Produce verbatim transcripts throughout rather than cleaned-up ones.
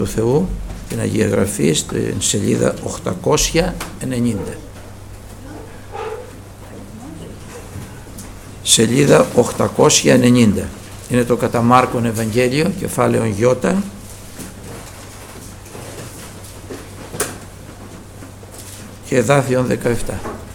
του Θεού, την Αγία Γραφή, στην σελίδα οκτακόσια ενενήντα. Σελίδα οκτακόσια ενενήντα. Είναι το κατά Μάρκον Ευαγγέλιο, κεφάλαιο Ι και εδάφιον δεκαεπτά.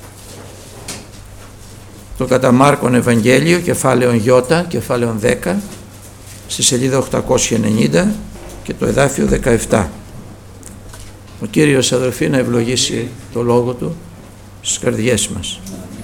Το κατά Μάρκον Ευαγγέλιο, κεφάλαιο Ι, κεφάλαιο δέκα, στη σελίδα οκτακόσια ενενήντα και το εδάφιο δεκαεπτά. Ο Κύριος, αδελφοί, να ευλογήσει το λόγο Του στις καρδιές μας.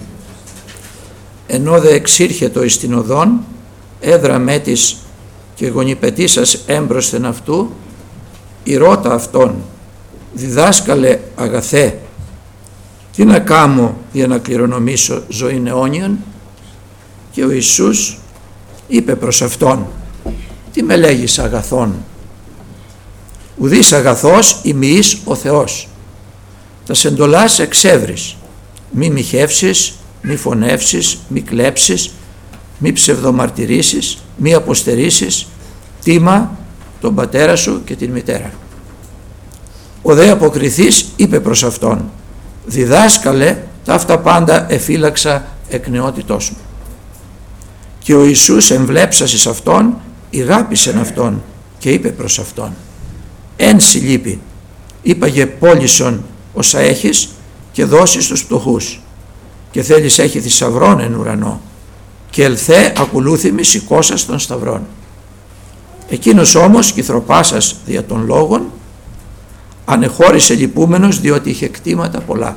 Ενώ δε εξήρχετο εις την οδόν, έδρα μέτης και γονιπετήσας έμπροσθεν αυτού, ηρώτα αυτόν, διδάσκαλε αγαθέ, τι να κάμω για να κληρονομήσω ζωήν αιώνιον? Και ο Ιησούς είπε προς αυτόν, τι με λέγεις αγαθόν? Ουδείς αγαθός ημείς ο Θεός. Τα σεντολάς εξεύρεις, μη μοιχεύσεις, μη φωνεύσεις, μη κλέψεις, μη ψευδομαρτυρήσεις, μη αποστερήσεις, τίμα τον πατέρα σου και την μητέρα. Ο δε αποκριθής είπε προς αυτόν, διδάσκαλε, τα αυτά πάντα εφύλαξα εκ νεότητός μου. Και ο Ιησούς εμβλέψας εις αυτόν, ηγάπησεν αυτόν και είπε προς αυτόν, εν συλλείπει, είπαγε πώλησον όσα έχεις και δώσεις τους πτωχούς, και θέλεις έχει θησαυρών εν ουρανό, και ελθέ ακολούθημι σηκώσας των σταυρών. Εκείνος όμως κυθροπάσας δια των λόγων ανεχώρησε λυπούμενος, διότι είχε κτήματα πολλά.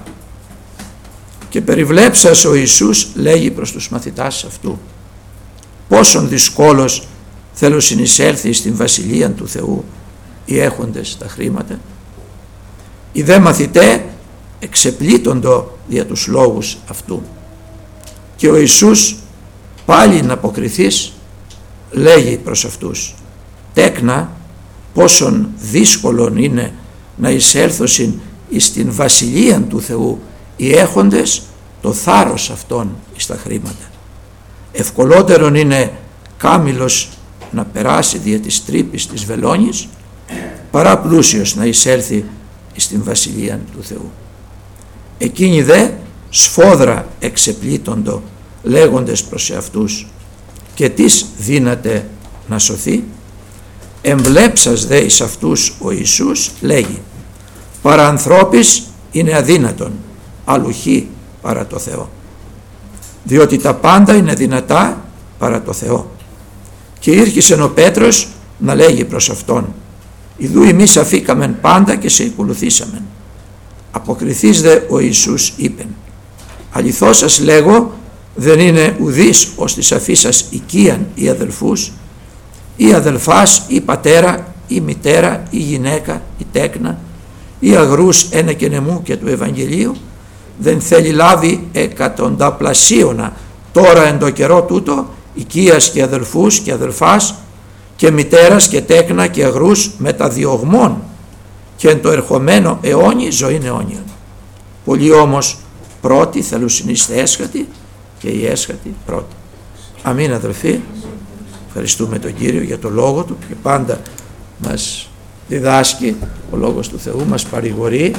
Και περιβλέψας ο Ιησούς λέγει προς τους μαθητάς αυτού, πόσον δυσκόλος θέλω συνεισέλθει στην βασιλεία του Θεού οι έχοντες τα χρήματα? Οι δε μαθητέ εξεπλήττοντο δια τους λόγους αυτού. Και ο Ιησούς πάλι να αποκριθείς λέγει προς αυτούς, τέκνα πόσον δύσκολον είναι να εισέλθωσιν εις την βασιλεία του Θεού οι έχοντες το θάρρος αυτών εις τα χρήματα. Ευκολότερον είναι κάμιλος να περάσει δια της τρύπης της βελόνης, παρά πλούσιος να εισέλθει εις την βασιλεία του Θεού. Εκείνοι δε σφόδρα εξεπλήττοντο λέγοντες προς εαυτούς, και τις δύναται να σωθεί? Εμβλέψας δε εις αυτούς ο Ιησούς λέγει, παρά ανθρώπης είναι αδύνατον, αλλουχή παρά το Θεό. Διότι τα πάντα είναι δυνατά παρά το Θεό. Και ήρχισεν ο Πέτρος να λέγει προς αυτόν, ιδού εμείς αφήκαμεν πάντα και σε ακολουθήσαμεν. Αποκριθείς δε ο Ιησούς είπεν, αληθώς σας λέγω, δεν είναι ουδής ως της αφήσας οικίαν ή αδελφούς, ή αδελφάς ή πατέρα ή μητέρα ή γυναίκα ή τέκνα ή αγρούς ένα και νεμού και του Ευαγγελίου, δεν θέλει λάβει εκατονταπλασίωνα τώρα εν το καιρό τούτο οικίας και αδελφούς και αδελφάς και μητέρας και τέκνα και αγρούς μεταδιωγμών και εν το ερχομένο αιώνι ζωήν αιώνιον. Πολλοί όμως πρώτοι θέλουν συνείστε έσχατοι και οι έσχατοι πρώτοι. Αμήν, αδελφοί. Ευχαριστούμε τον Κύριο για το Λόγο Του, και πάντα μας διδάσκει, ο Λόγος του Θεού μας παρηγορεί,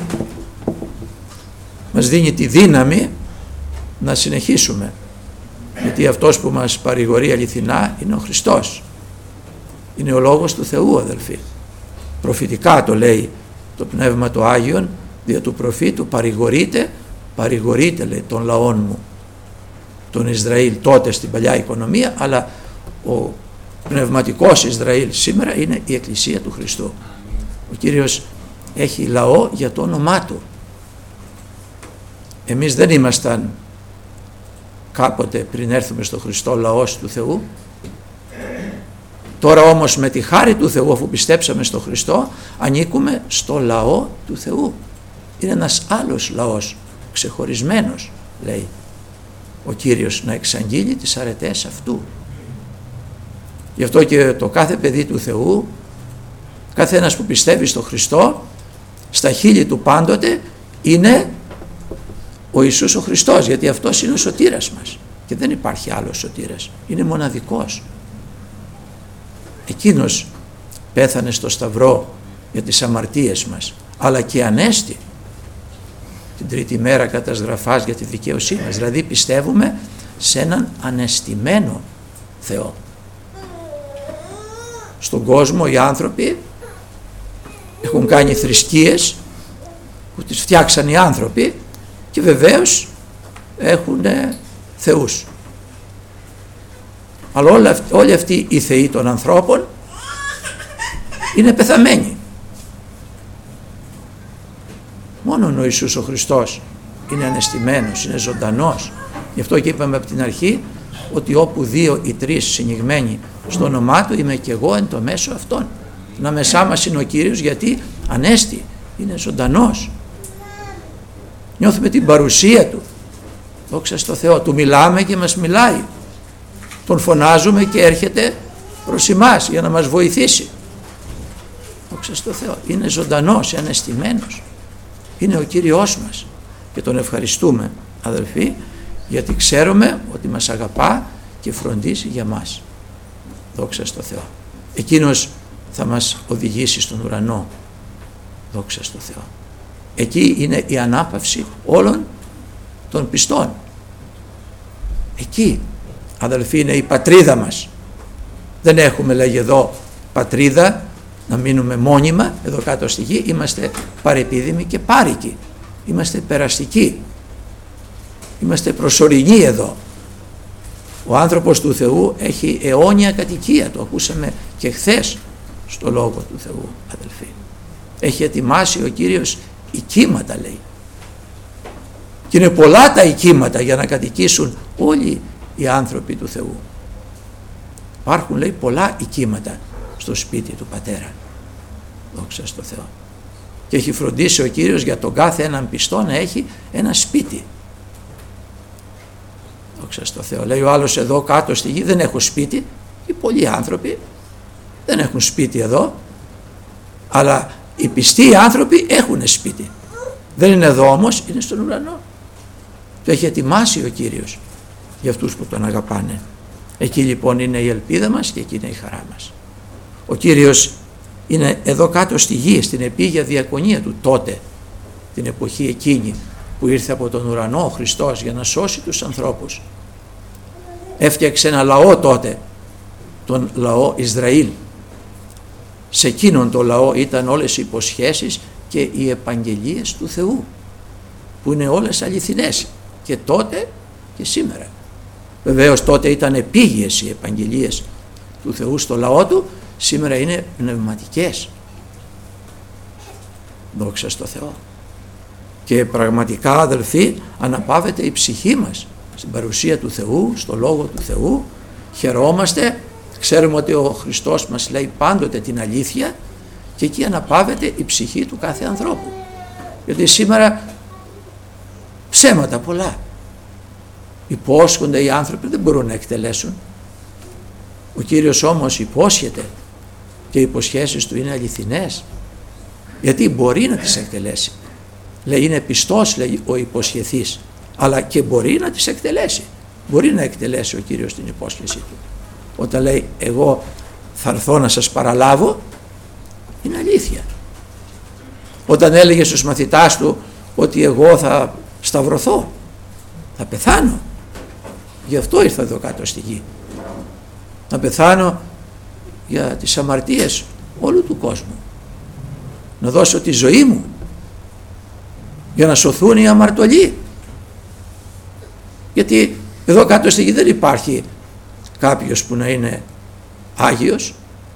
μας δίνει τη δύναμη να συνεχίσουμε, γιατί αυτός που μας παρηγορεί αληθινά είναι ο Χριστός, είναι ο Λόγος του Θεού, αδελφοί. Προφητικά το λέει το Πνεύμα το Άγιον, δια του προφήτου, παρηγορείτε, παρηγορείτε λέει των λαών μου, τον Ισραήλ τότε στην παλιά οικονομία, αλλά ο πνευματικός Ισραήλ σήμερα είναι η Εκκλησία του Χριστού. Ο Κύριος έχει λαό για το όνομά Του. Εμείς δεν ήμασταν κάποτε πριν έρθουμε στο Χριστό λαός του Θεού. Τώρα όμως με τη χάρη του Θεού, αφού πιστέψαμε στο Χριστό, ανήκουμε στο λαό του Θεού. Είναι ένας άλλος λαός, ξεχωρισμένος, λέει ο Κύριος, να εξαγγείλει τις αρετές αυτού. Γι' αυτό και το κάθε παιδί του Θεού, κάθε ένας που πιστεύει στο Χριστό, στα χείλη του πάντοτε είναι ο Ιησούς ο Χριστός, γιατί αυτός είναι ο σωτήρας μας και δεν υπάρχει άλλος σωτήρας, είναι μοναδικός. Εκείνος πέθανε στο Σταυρό για τις αμαρτίες μας, αλλά και ανέστη την τρίτη μέρα κατασγραφάς για τη δικαίωσή μας. Δηλαδή πιστεύουμε σε έναν ανεστημένο Θεό. Στον κόσμο οι άνθρωποι έχουν κάνει θρησκείες που τις φτιάξαν οι άνθρωποι και βεβαίως έχουν θεούς. Αλλά όλοι αυτοί, όλοι αυτοί οι θεοί των ανθρώπων είναι πεθαμένοι. Μόνο ο Ιησούς ο Χριστός είναι ανεστημένος, είναι ζωντανός. Γι' αυτό και είπαμε από την αρχή ότι όπου δύο ή τρεις συνηγμένοι στο όνομά Του, είμαι και εγώ εν το μέσο αυτών. Να μεσά μας είναι ο Κύριος, γιατί ανέστη, είναι ζωντανός. Νιώθουμε την παρουσία Του. Δόξα στο Θεό. Του μιλάμε και μας μιλάει. Τον φωνάζουμε και έρχεται προς εμάς για να μας βοηθήσει. Δόξα στο Θεό. Είναι ζωντανός, ανεστημένος. Είναι ο Κύριος μας και Τον ευχαριστούμε, αδελφοί, γιατί ξέρουμε ότι μας αγαπά και φροντίζει για μας. Δόξα στο Θεό. Εκείνος θα μας οδηγήσει στον ουρανό. Δόξα στο Θεό. Εκεί είναι η ανάπαυση όλων των πιστών. Εκεί, αδελφοί, είναι η πατρίδα μας. Δεν έχουμε, λέγει εδώ, πατρίδα να μείνουμε μόνιμα εδώ κάτω στη γη. Είμαστε παρεπίδημοι και πάρικοι. Είμαστε περαστικοί. Είμαστε προσωρινοί εδώ. Ο άνθρωπος του Θεού έχει αιώνια κατοικία. Το ακούσαμε και χθες στο Λόγο του Θεού, αδελφοί. Έχει ετοιμάσει ο Κύριος οικίματα, λέει. Και είναι πολλά τα οικίματα για να κατοικήσουν όλοι οι άνθρωποι του Θεού. Υπάρχουν, λέει, πολλά οικίματα στο σπίτι του Πατέρα. Δόξα στο Θεό. Και έχει φροντίσει ο Κύριος για τον κάθε έναν πιστό να έχει ένα σπίτι. Δόξα στο Θεό. Λέει ο άλλος, εδώ κάτω στη γη δεν έχω σπίτι. Οι πολλοί άνθρωποι δεν έχουν σπίτι εδώ, αλλά οι πιστοί άνθρωποι έχουν σπίτι. Δεν είναι εδώ όμως, είναι στον ουρανό. Το έχει ετοιμάσει ο Κύριος για αυτούς που Τον αγαπάνε. Εκεί λοιπόν είναι η ελπίδα μας και εκεί είναι η χαρά μας. Ο Κύριος είναι εδώ κάτω στη γη, στην επίγεια διακονία Του τότε, την εποχή εκείνη που ήρθε από τον ουρανό ο Χριστός για να σώσει τους ανθρώπους. Έφτιαξε ένα λαό τότε, τον λαό Ισραήλ. Σε εκείνον το λαό ήταν όλες οι υποσχέσεις και οι επαγγελίες του Θεού, που είναι όλες αληθινές και τότε και σήμερα. Βεβαίως τότε ήταν επίγειες οι επαγγελίες του Θεού στο λαό Του, σήμερα είναι πνευματικές. Δόξα στο Θεό. Και πραγματικά, αδελφοί, αναπαύεται η ψυχή μας στην παρουσία του Θεού, στο Λόγο του Θεού. Χαιρόμαστε, ξέρουμε ότι ο Χριστός μας λέει πάντοτε την αλήθεια και εκεί αναπαύεται η ψυχή του κάθε ανθρώπου. Γιατί σήμερα ψέματα πολλά υπόσχονται οι άνθρωποι, δεν μπορούν να εκτελέσουν. Ο Κύριος όμως υπόσχεται και οι υποσχέσεις Του είναι αληθινές, γιατί μπορεί να τις εκτελέσει. Λέει είναι πιστός, λέει ο υποσχεθής, αλλά και μπορεί να τις εκτελέσει. Μπορεί να εκτελέσει ο Κύριος την υπόσχεσή Του. Όταν λέει εγώ θα έρθω να σας παραλάβω, είναι αλήθεια. Όταν έλεγε στους μαθητάς Του ότι εγώ θα σταυρωθώ, θα πεθάνω, γι' αυτό ήρθα εδώ κάτω στη γη, να πεθάνω για τις αμαρτίες όλου του κόσμου, να δώσω τη ζωή μου για να σωθούν οι αμαρτωλοί. Γιατί εδώ κάτω στη γη δεν υπάρχει κάποιος που να είναι Άγιος.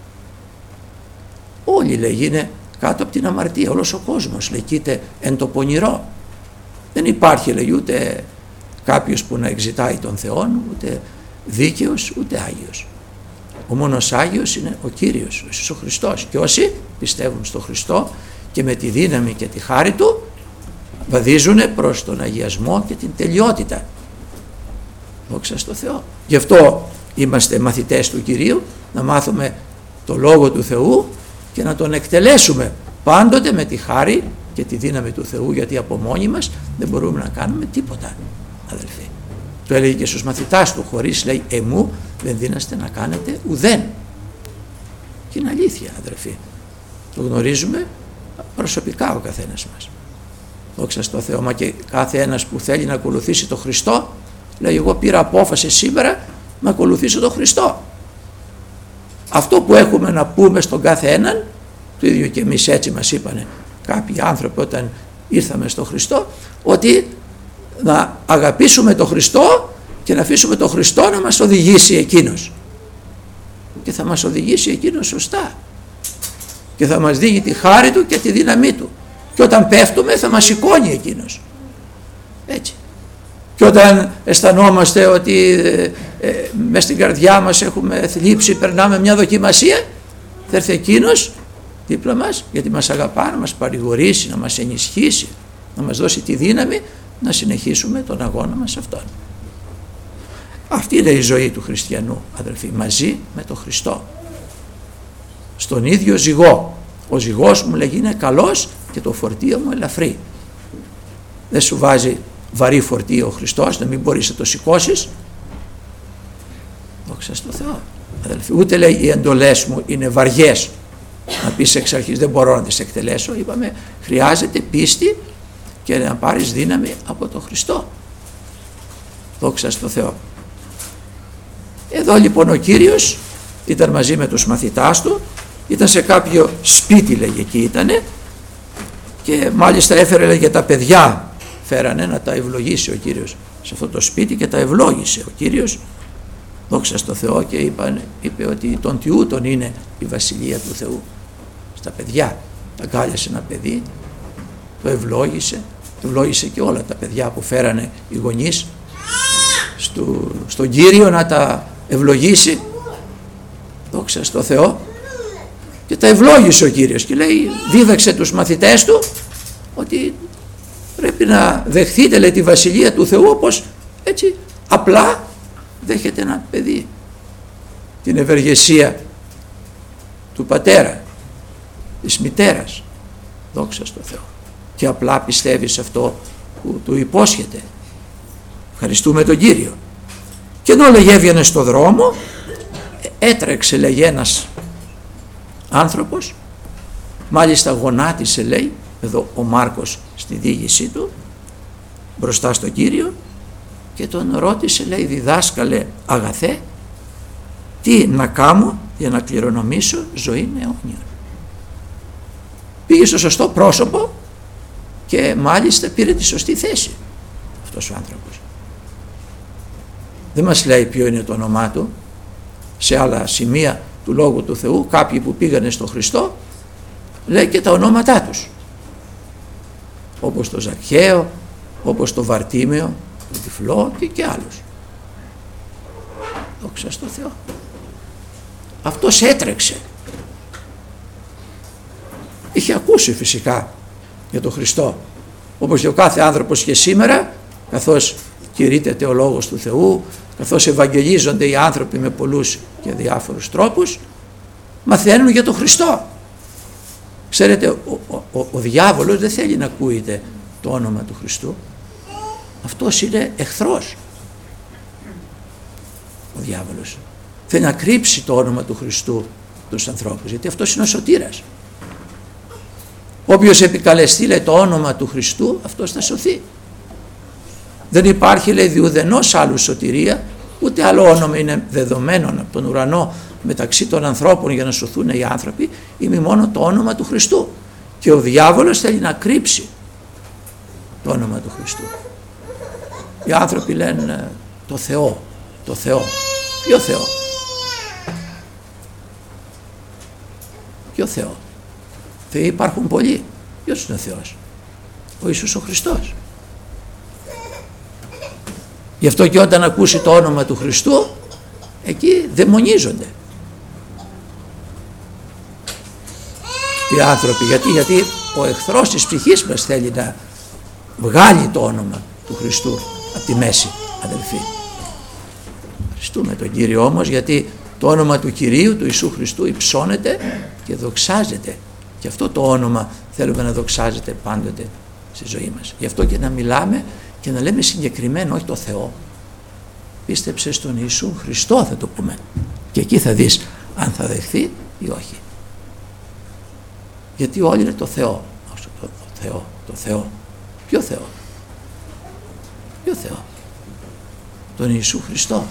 Όλοι, λέει, είναι κάτω από την αμαρτία, όλος ο κόσμος λεκείται εν το πονηρό. Δεν υπάρχει, λέει, ούτε κάποιος που να εξητάει τον Θεόν, ούτε δίκαιος, ούτε Άγιος. Ο μόνος Άγιος είναι ο Κύριος, ο Ιησούς ο Χριστός. Και όσοι πιστεύουν στο Χριστό και με τη δύναμη και τη χάρη Του βαδίζουν προς τον αγιασμό και την τελειότητα. Δόξα στο Θεό. Γι' αυτό είμαστε μαθητές του Κυρίου, να μάθουμε το Λόγο του Θεού και να τον εκτελέσουμε πάντοτε με τη χάρη και τη δύναμη του Θεού, γιατί από μόνοι μας δεν μπορούμε να κάνουμε τίποτα, αδελφοί. Το έλεγε και στους μαθητάς Του, χωρίς, λέει, εμού δεν δύναστε να κάνετε ουδέν. Και είναι αλήθεια, αδελφοί. Το γνωρίζουμε προσωπικά ο καθένας μας. Δόξα στο Θεό. Μα και κάθε ένας που θέλει να ακολουθήσει τον Χριστό λέει, εγώ πήρα απόφαση σήμερα να ακολουθήσω τον Χριστό. Αυτό που έχουμε να πούμε στον κάθε έναν, το ίδιο και εμείς έτσι μας είπανε κάποιοι άνθρωποι όταν ήρθαμε στον Χριστό, ότι να αγαπήσουμε τον Χριστό και να αφήσουμε τον Χριστό να μας οδηγήσει εκείνος. Και θα μας οδηγήσει εκείνος σωστά. Και θα μας δίνει τη χάρη του και τη δύναμή του. Και όταν πέφτουμε θα μας σηκώνει εκείνος. Έτσι. Και όταν αισθανόμαστε ότι ε, ε, μες στην καρδιά μας έχουμε θλίψει, περνάμε μια δοκιμασία, θα έρθει εκείνος δίπλα μας, γιατί μας αγαπά, να μας παρηγορήσει, να μας ενισχύσει, να μας δώσει τη δύναμη να συνεχίσουμε τον αγώνα μας αυτόν. Αυτή είναι η ζωή του χριστιανού, αδελφοί, μαζί με τον Χριστό. Στον ίδιο ζυγό. Ο ζυγός μου λέγει είναι καλός και το φορτίο μου ελαφρύ. Δεν σου βάζει βαρύ φορτίο ο Χριστός, να μην μπορείς να το σηκώσεις. Δόξα στο Θεό, αδελφοί. Ούτε λέει οι εντολές μου είναι βαριές, να πεις εξ αρχής δεν μπορώ να τις εκτελέσω. Είπαμε χρειάζεται πίστη και να πάρεις δύναμη από τον Χριστό. Δόξα στο Θεό. Εδώ λοιπόν ο Κύριος ήταν μαζί με τους μαθητάς του, ήταν σε κάποιο σπίτι λέγε εκεί ήτανε, και μάλιστα έφερε λέγε τα παιδιά, φέρανε να τα ευλογήσει ο Κύριος σε αυτό το σπίτι και τα ευλόγησε ο Κύριος, δόξα στο Θεό, και είπαν, είπε ότι τον τιούτον είναι η Βασιλεία του Θεού. Στα παιδιά, τα αγκάλιασε ένα παιδί, το ευλόγησε, ευλόγησε και όλα τα παιδιά που φέρανε οι γονείς στο, στον Κύριο να τα ευλογήσει, δόξα στο Θεό, και τα ευλόγησε ο Κύριος και λέει, δίδαξε τους μαθητές του ότι πρέπει να δεχθείτε λέει τη Βασιλεία του Θεού όπως έτσι απλά δέχεται ένα παιδί την ευεργεσία του πατέρα, της μητέρας, δόξα στο Θεό, και απλά πιστεύει σε αυτό που του υπόσχεται. Ευχαριστούμε τον Κύριο. Και ενώ λέγε έβγαινε στο δρόμο, έτρεξε λέγε ένας άνθρωπος, μάλιστα γονάτισε λέει, εδώ ο Μάρκος στη διήγησή του, μπροστά στον Κύριο, και τον ρώτησε λέει, διδάσκαλε αγαθέ, τι να κάνω για να κληρονομήσω ζωή αιώνια. Πήγε στο σωστό πρόσωπο και μάλιστα πήρε τη σωστή θέση αυτός ο άνθρωπος. Δεν μας λέει ποιο είναι το όνομά του. Σε άλλα σημεία του Λόγου του Θεού κάποιοι που πήγανε στον Χριστό λέει και τα ονόματά τους, όπως το Ζακχαίο, όπως το Βαρτίμεο, το Τυφλό και, και άλλους. Δόξα στο Θεό. Αυτός έτρεξε, είχε ακούσει φυσικά για τον Χριστό, όπως και ο κάθε άνθρωπος και σήμερα, καθώς κηρύττεται ο Λόγος του Θεού, καθώς ευαγγελίζονται οι άνθρωποι με πολλούς και διάφορους τρόπους, μαθαίνουν για τον Χριστό. Ξέρετε, ο, ο, ο, ο διάβολος δεν θέλει να ακούγεται το όνομα του Χριστού. Αυτός είναι εχθρός. Ο διάβολος θέλει να κρύψει το όνομα του Χριστού τους ανθρώπους, γιατί αυτός είναι ο σωτήρας. Όποιος επικαλεστεί λέει το όνομα του Χριστού, αυτός θα σωθεί. Δεν υπάρχει λέει διουδενός άλλου σωτηρία, ούτε άλλο όνομα είναι δεδομένο από τον ουρανό μεταξύ των ανθρώπων για να σωθούν οι άνθρωποι, είναι μόνο το όνομα του Χριστού. Και ο διάβολος θέλει να κρύψει το όνομα του Χριστού. Οι άνθρωποι λένε το Θεό, το Θεό. Ποιο Θεό? Ποιο Θεό? Θεοί υπάρχουν πολλοί. Ποιος είναι ο Θεός? Ο Ιησούς ο Χριστός. Γι' αυτό και όταν ακούσει το όνομα του Χριστού, εκεί δαιμονίζονται οι άνθρωποι. Γιατί, γιατί ο εχθρός της ψυχής μας θέλει να βγάλει το όνομα του Χριστού από τη μέση, αδελφοί. Ευχαριστούμε τον Κύριο όμως, γιατί το όνομα του Κυρίου, του Ιησού Χριστού, υψώνεται και δοξάζεται. Και αυτό το όνομα θέλουμε να δοξάζεται πάντοτε στη ζωή μας. Γι' αυτό και να μιλάμε και να λέμε συγκεκριμένα, όχι το Θεό. Πίστεψε στον Ιησού Χριστό, θα το πούμε. Και εκεί θα δεις αν θα δεχθεί ή όχι. Γιατί όλοι είναι το Θεό. Το, το Θεό, το Θεό. Ποιο Θεό? Ποιο Θεό? Τον Ιησού Χριστό.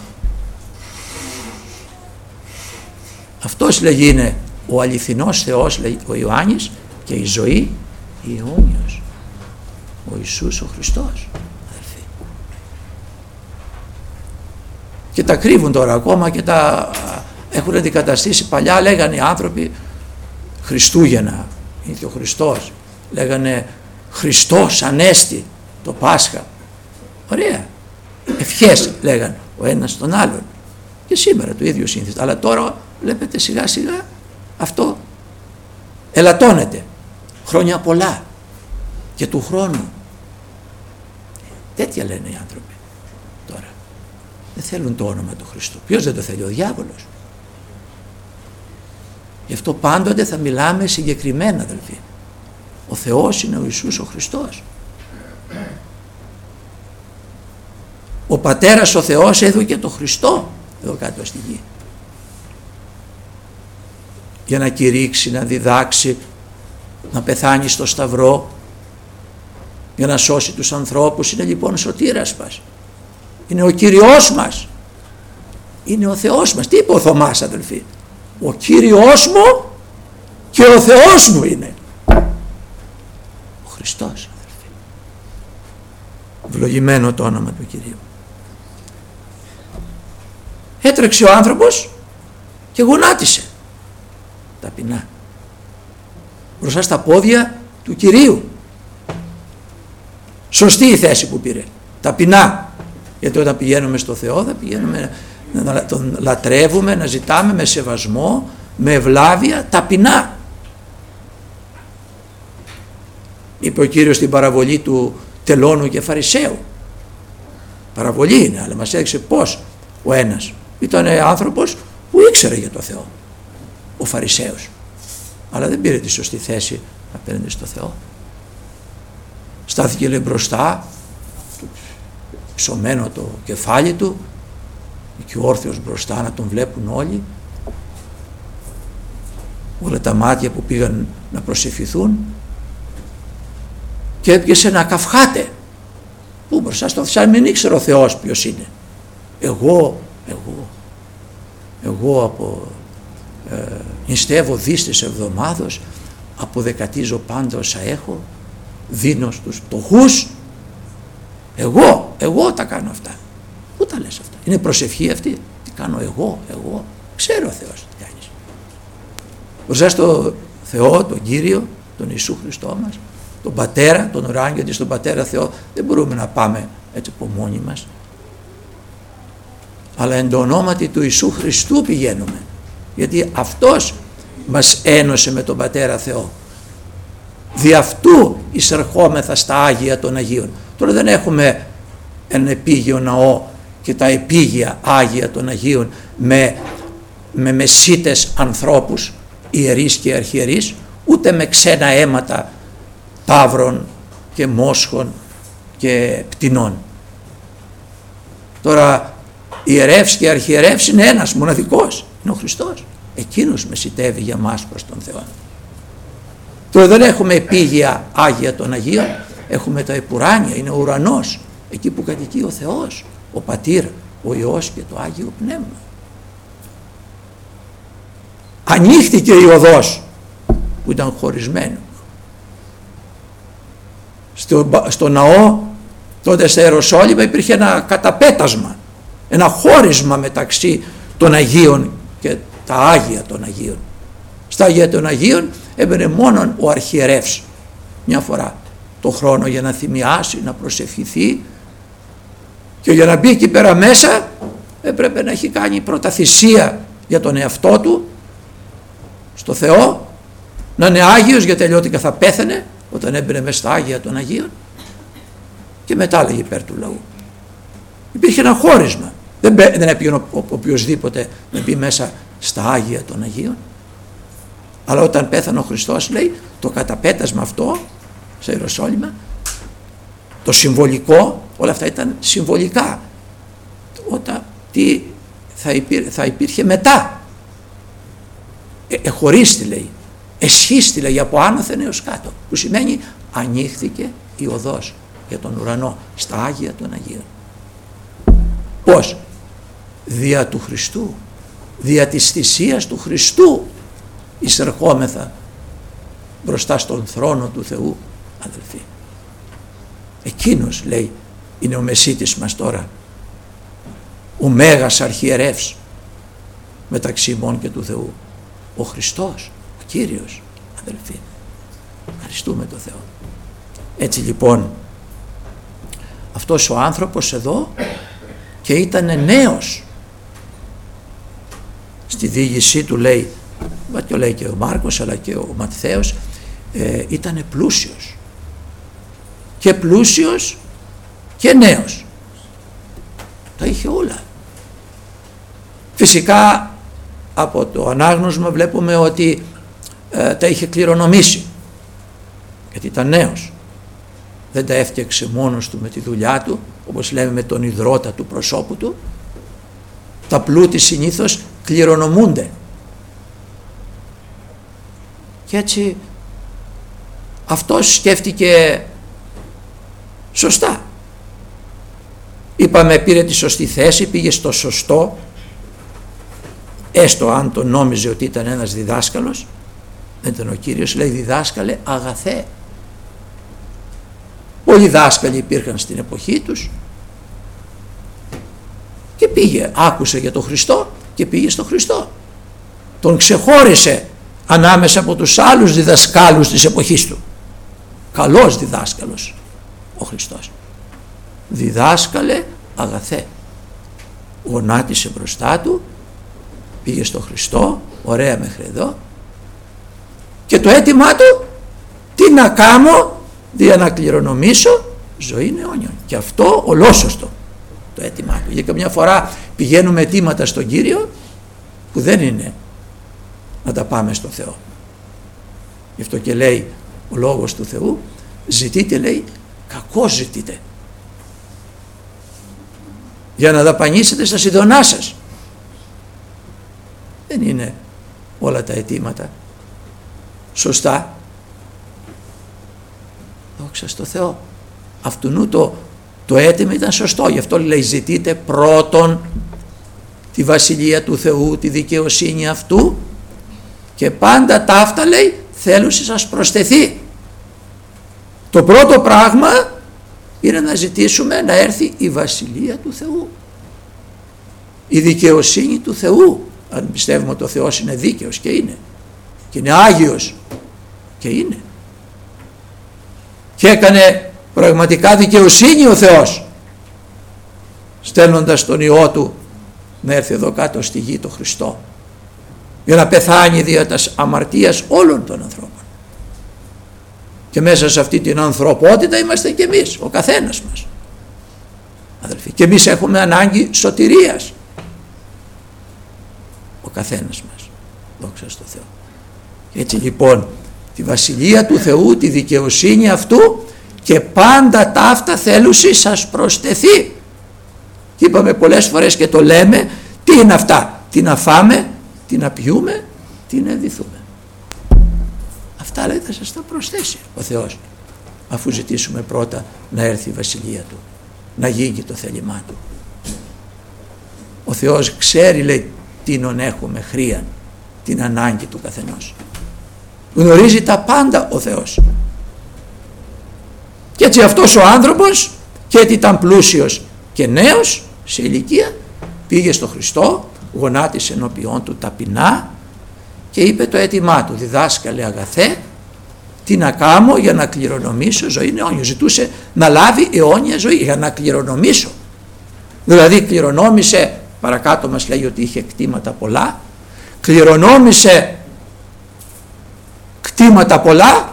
Αυτός λέγει είναι ο αληθινός Θεός, λέει ο Ιωάννης, και η ζωή η αιώνιος. Ο Ιησούς ο Χριστός, αδελφοί. Και τα κρύβουν τώρα ακόμα και τα έχουν αντικαταστήσει. Παλιά λέγανε οι άνθρωποι Χριστούγεννα, είναι και ο Χριστός. Λέγανε Χριστός Ανέστη το Πάσχα. Ωραία. Ευχές λέγανε ο ένας τον άλλον. Και σήμερα το ίδιο σύνθημα. Αλλά τώρα βλέπετε σιγά σιγά αυτό ελαττώνεται. Χρόνια πολλά και του χρόνου. Τέτοια λένε οι άνθρωποι τώρα. Δεν θέλουν το όνομα του Χριστού. Ποιος δεν το θέλει? Ο διάβολος. Γι' αυτό πάντοτε θα μιλάμε συγκεκριμένα, αδελφοί. Ο Θεός είναι ο Ιησούς ο Χριστός. Ο Πατέρας ο Θεός έδωκε το Χριστό εδώ κάτω στη γη, για να κηρύξει, να διδάξει, να πεθάνει στο σταυρό, για να σώσει τους ανθρώπους. Είναι λοιπόν σωτήρας μας. Είναι ο Κύριος μας. Είναι ο Θεός μας. Τι είπε ο Θωμάς, αδελφοί? Ο Κύριος μου και ο Θεός μου είναι ο Χριστός, αδελφοί. Ευλογημένο το όνομα του Κυρίου. Έτρεξε ο άνθρωπος και γονάτισε ταπεινά μπροστά στα πόδια του Κυρίου. Σωστή η θέση που πήρε, ταπεινά. Γιατί όταν πηγαίνουμε στο Θεό θα πηγαίνουμε να τον λατρεύουμε, να ζητάμε με σεβασμό, με ευλάβεια, ταπεινά. Είπε ο Κύριος στην παραβολή του τελώνου και φαρισαίου. Παραβολή είναι, αλλά μας έδειξε πως ο ένας ήταν άνθρωπος που ήξερε για το Θεό, ο Φαρισαίος, αλλά δεν πήρε τη σωστή θέση απέναντι στο Θεό. Στάθηκε, λέει, μπροστά, ψωμένο το κεφάλι του και ο όρθιος μπροστά να τον βλέπουν όλοι, όλα τα μάτια που πήγαν να προσευχηθούν, και έπιασε να καυχάται. Πού? Μπροστά στο σαν μην ήξερε ο Θεός ποιος είναι. Εγώ, εγώ, εγώ από ε, νηστεύω δις της εβδομάδος, αποδεκατίζω πάντα όσα έχω, δίνω στους πτωχούς. Εγώ, εγώ τα κάνω αυτά. Πού τα λες αυτά? Είναι προσευχή αυτή? Τι κάνω εγώ, εγώ? Ξέρω ο Θεός τι κάνεις. Μπροστά στο Θεό, τον Κύριο, τον Ιησού Χριστό μας, τον Πατέρα, τον ουράνιο, γιατί στον Πατέρα Θεό δεν μπορούμε να πάμε έτσι από μόνοι μας. Αλλά εν το ονόματι του Ιησού Χριστού πηγαίνουμε, γιατί αυτός μας ένωσε με τον Πατέρα Θεό. Δι' αυτού εισερχόμεθα στα Άγια των Αγίων. Τώρα δεν έχουμε ένα επίγειο ναό και τα επίγεια Άγια των Αγίων με, με μεσίτες ανθρώπους, ιερείς και αρχιερείς, ούτε με ξένα αίματα ταύρων και μόσχων και πτηνών. Τώρα ιερεύς και αρχιερεύς είναι ένας μοναδικός, είναι ο Χριστός. Εκείνος μεσιτεύει για μας προς τον Θεό. Τώρα δεν έχουμε επίγεια Άγια των Αγίων, έχουμε τα επουράνια, είναι ο ουρανός, εκεί που κατοικεί ο Θεός, ο Πατήρ, ο Υιός και το Άγιο Πνεύμα. Ανοίχτηκε η οδός που ήταν χωρισμένο. Στο, στο ναό τότε στα Ιεροσόλυμα υπήρχε ένα καταπέτασμα, ένα χώρισμα μεταξύ των Αγίων και τα Άγια των Αγίων. Στα Άγια των Αγίων έμπαινε μόνο ο αρχιερεύς μια φορά το χρόνο για να θυμιάσει, να προσευχηθεί, και για να μπει εκεί πέρα μέσα έπρεπε να έχει κάνει πρώτα θυσία για τον εαυτό του στο Θεό, να είναι Άγιος, γιατί αλλιώτικα θα πέθαινε όταν έμπαινε μέσα στα Άγια των Αγίων, και μετά έλεγε υπέρ του λαού. Υπήρχε ένα χώρισμα, δεν, δεν έπηγε ο, ο, οποιοσδήποτε να μπει μέσα στα Άγια των Αγίων. Αλλά όταν πέθανε ο Χριστός, λέει, το καταπέτασμα αυτό σε Ιεροσόλυμα, το συμβολικό, όλα αυτά ήταν συμβολικά. Όταν τι θα, υπήρ, θα υπήρχε μετά, ε, εχωρίστη, λέει, εσχίστη, λέγει, από άνωθεν έως κάτω, που σημαίνει ανοίχθηκε η οδός για τον ουρανό στα Άγια των Αγίων. Πώς? Δια του Χριστού, δια της θυσίας του Χριστού εισερχόμεθα μπροστά στον θρόνο του Θεού, αδελφοί. Εκείνος, λέει, είναι ο Μεσίτης μας τώρα, ο Μέγας Αρχιερεύς μεταξύ ημών και του Θεού, ο Χριστός, ο Κύριος, αδελφοί. Ευχαριστούμε τον Θεό. Έτσι λοιπόν αυτός ο άνθρωπος εδώ, και ήταν νέος στη διήγησή του, λέει, και λέει και ο Μάρκος αλλά και ο Ματθαίος, ε, ήταν πλούσιος, και πλούσιος και νέος, τα είχε όλα. Φυσικά από το ανάγνωσμα βλέπουμε ότι ε, τα είχε κληρονομήσει, γιατί ήταν νέος, δεν τα έφτιαξε μόνος του με τη δουλειά του, όπως λέμε, με τον ιδρώτα του προσώπου του. Τα πλούτη συνήθως κληρονομούνται, και έτσι αυτός σκέφτηκε σωστά. Είπαμε, πήρε τη σωστή θέση, πήγε στο σωστό, έστω αν τον νόμιζε ότι ήταν ένας διδάσκαλος, δεν ήταν ο Κύριος. Λέει, διδάσκαλε αγαθέ. Πολλοί δάσκαλοι υπήρχαν στην εποχή τους, και πήγε, άκουσε για τον Χριστό και πήγε στον Χριστό. Τον ξεχώρισε ανάμεσα από τους άλλους διδασκάλους της εποχής του. Καλός διδάσκαλος ο Χριστός. Διδάσκαλε αγαθέ. Γονάτισε μπροστά του, πήγε στον Χριστό, ωραία μέχρι εδώ, και το αίτημά του, τι να κάνω δια να κληρονομήσω ζωή αιώνιον. Και αυτό ολόσωστο το αίτημά του. Για καμιά φορά πηγαίνουμε αιτήματα στον Κύριο που δεν είναι να τα πάμε στο Θεό. Γι' αυτό και λέει ο λόγος του Θεού, ζητείτε, λέει, κακώς ζητείτε, για να δαπανίσετε στα σιδωνά σας. Δεν είναι όλα τα αιτήματα σωστά. Δόξα στο Θεό. Αυτού το, το αίτημα ήταν σωστό. Γι' αυτό λέει, ζητείτε πρώτον τη Βασιλεία του Θεού, τη δικαιοσύνη αυτού, και πάντα ταύτα, λέει, θέλουσι σας προσθεθεί. Το πρώτο πράγμα είναι να ζητήσουμε να έρθει η Βασιλεία του Θεού, η δικαιοσύνη του Θεού. Αν πιστεύουμε ότι ο Θεός είναι δίκαιος, και είναι, και είναι Άγιος, και είναι, και έκανε πραγματικά δικαιοσύνη ο Θεός, στέλνοντας τον Υιό Του να έρθει εδώ κάτω στη γη, το Χριστό, για να πεθάνει δια τας αμαρτίας όλων των ανθρώπων. Και μέσα σε αυτή την ανθρωπότητα είμαστε και εμείς, ο καθένας μας, αδελφοί, και εμείς έχουμε ανάγκη σωτηρίας, ο καθένας μας, δόξα στο Θεό. Και έτσι λοιπόν τη Βασιλεία του Θεού, τη δικαιοσύνη αυτού, και πάντα ταύτα θέλουσι σας προσθεθεί. Και είπαμε πολλές φορές και το λέμε, τι είναι αυτά? Τι να φάμε, τι να πιούμε, τι να ενδυθούμε. Αυτά, λέει, θα σας τα προσθέσει ο Θεός, αφού ζητήσουμε πρώτα να έρθει η Βασιλεία Του, να γίνει το θέλημά Του. Ο Θεός ξέρει, λέει, τίνον έχουμε χρίαν, την ανάγκη του καθενός. Γνωρίζει τα πάντα ο Θεός. Και έτσι αυτός ο άνθρωπος, και έτσι ήταν πλούσιος και νέος σε ηλικία, πήγε στο Χριστό, γονάτισε ενώπιόν Του ταπεινά και είπε το αίτημά του, διδάσκαλε αγαθέ, τι να κάνω για να κληρονομήσω ζωή αιώνια. Ζητούσε να λάβει αιώνια ζωή, για να κληρονομήσω. Δηλαδή κληρονόμησε, παρακάτω μας λέει ότι είχε κτήματα πολλά, κληρονόμησε κτήματα πολλά,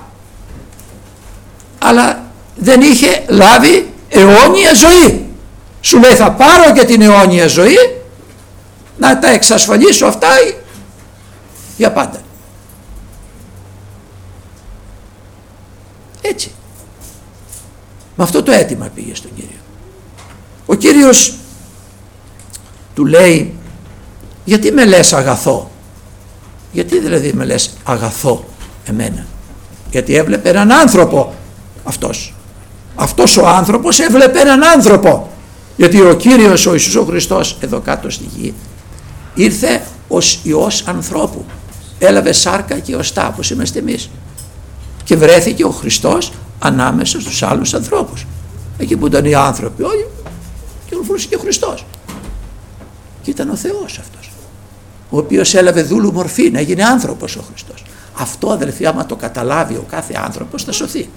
αλλά δεν είχε λάβει αιώνια ζωή. Σου λέει, θα πάρω και την αιώνια ζωή, να τα εξασφαλίσω αυτά για πάντα. Έτσι, με αυτό το αίτημα πήγε στον Κύριο. Ο Κύριος του λέει, γιατί με λες αγαθό? Γιατί δηλαδή με λες αγαθό? εμένα. Γιατί έβλεπε έναν άνθρωπο αυτός. Αυτός ο άνθρωπος έβλεπε έναν άνθρωπο. Γιατί ο Κύριος ο Ιησούς ο Χριστός εδώ κάτω στη γη ήρθε ως Υιός ανθρώπου. Έλαβε σάρκα και οστά όπως είμαστε εμείς. Και βρέθηκε ο Χριστός ανάμεσα στους άλλους ανθρώπους. Εκεί που ήταν οι άνθρωποι όλοι, κυκλοφορούσε και ο Χριστός. Και ήταν ο Θεός αυτός, ο οποίος έλαβε δούλου μορφή, να γίνει άνθρωπος ο Χριστός. Αυτό, αδελφοί, άμα το καταλάβει ο κάθε άνθρωπος, θα σωθεί.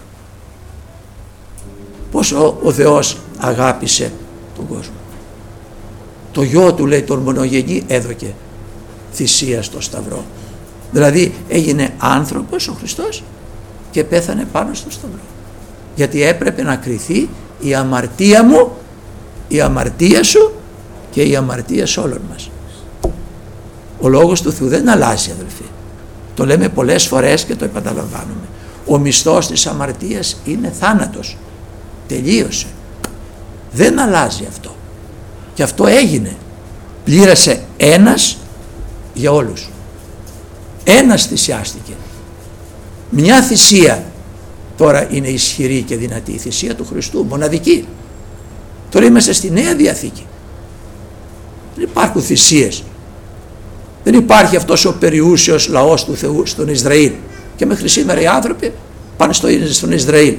Πόσο ο Θεός αγάπησε τον κόσμο. Το γιο του, λέει, τον μονογενή έδωκε θυσία στο Σταυρό. Δηλαδή έγινε άνθρωπος ο Χριστός και πέθανε πάνω στο Σταυρό. Γιατί έπρεπε να κριθεί η αμαρτία μου, η αμαρτία σου και η αμαρτία όλων μας. Ο λόγος του Θεού δεν αλλάζει, αδελφοί. Το λέμε πολλές φορές και το επαναλαμβάνουμε. Ο μισθός της αμαρτίας είναι θάνατος. Τελείωσε. Δεν αλλάζει αυτό. Και αυτό έγινε. Πλήρασε ένας για όλους. Ένας θυσιάστηκε. Μια θυσία τώρα είναι ισχυρή και δυνατή, η θυσία του Χριστού, μοναδική. Τώρα είμαστε στη Νέα Διαθήκη. Δεν υπάρχουν θυσίες. Δεν υπάρχει αυτός ο περιούσιος λαός του Θεού στον Ισραήλ. Και μέχρι σήμερα οι άνθρωποι πάνε στο, στον Ισραήλ.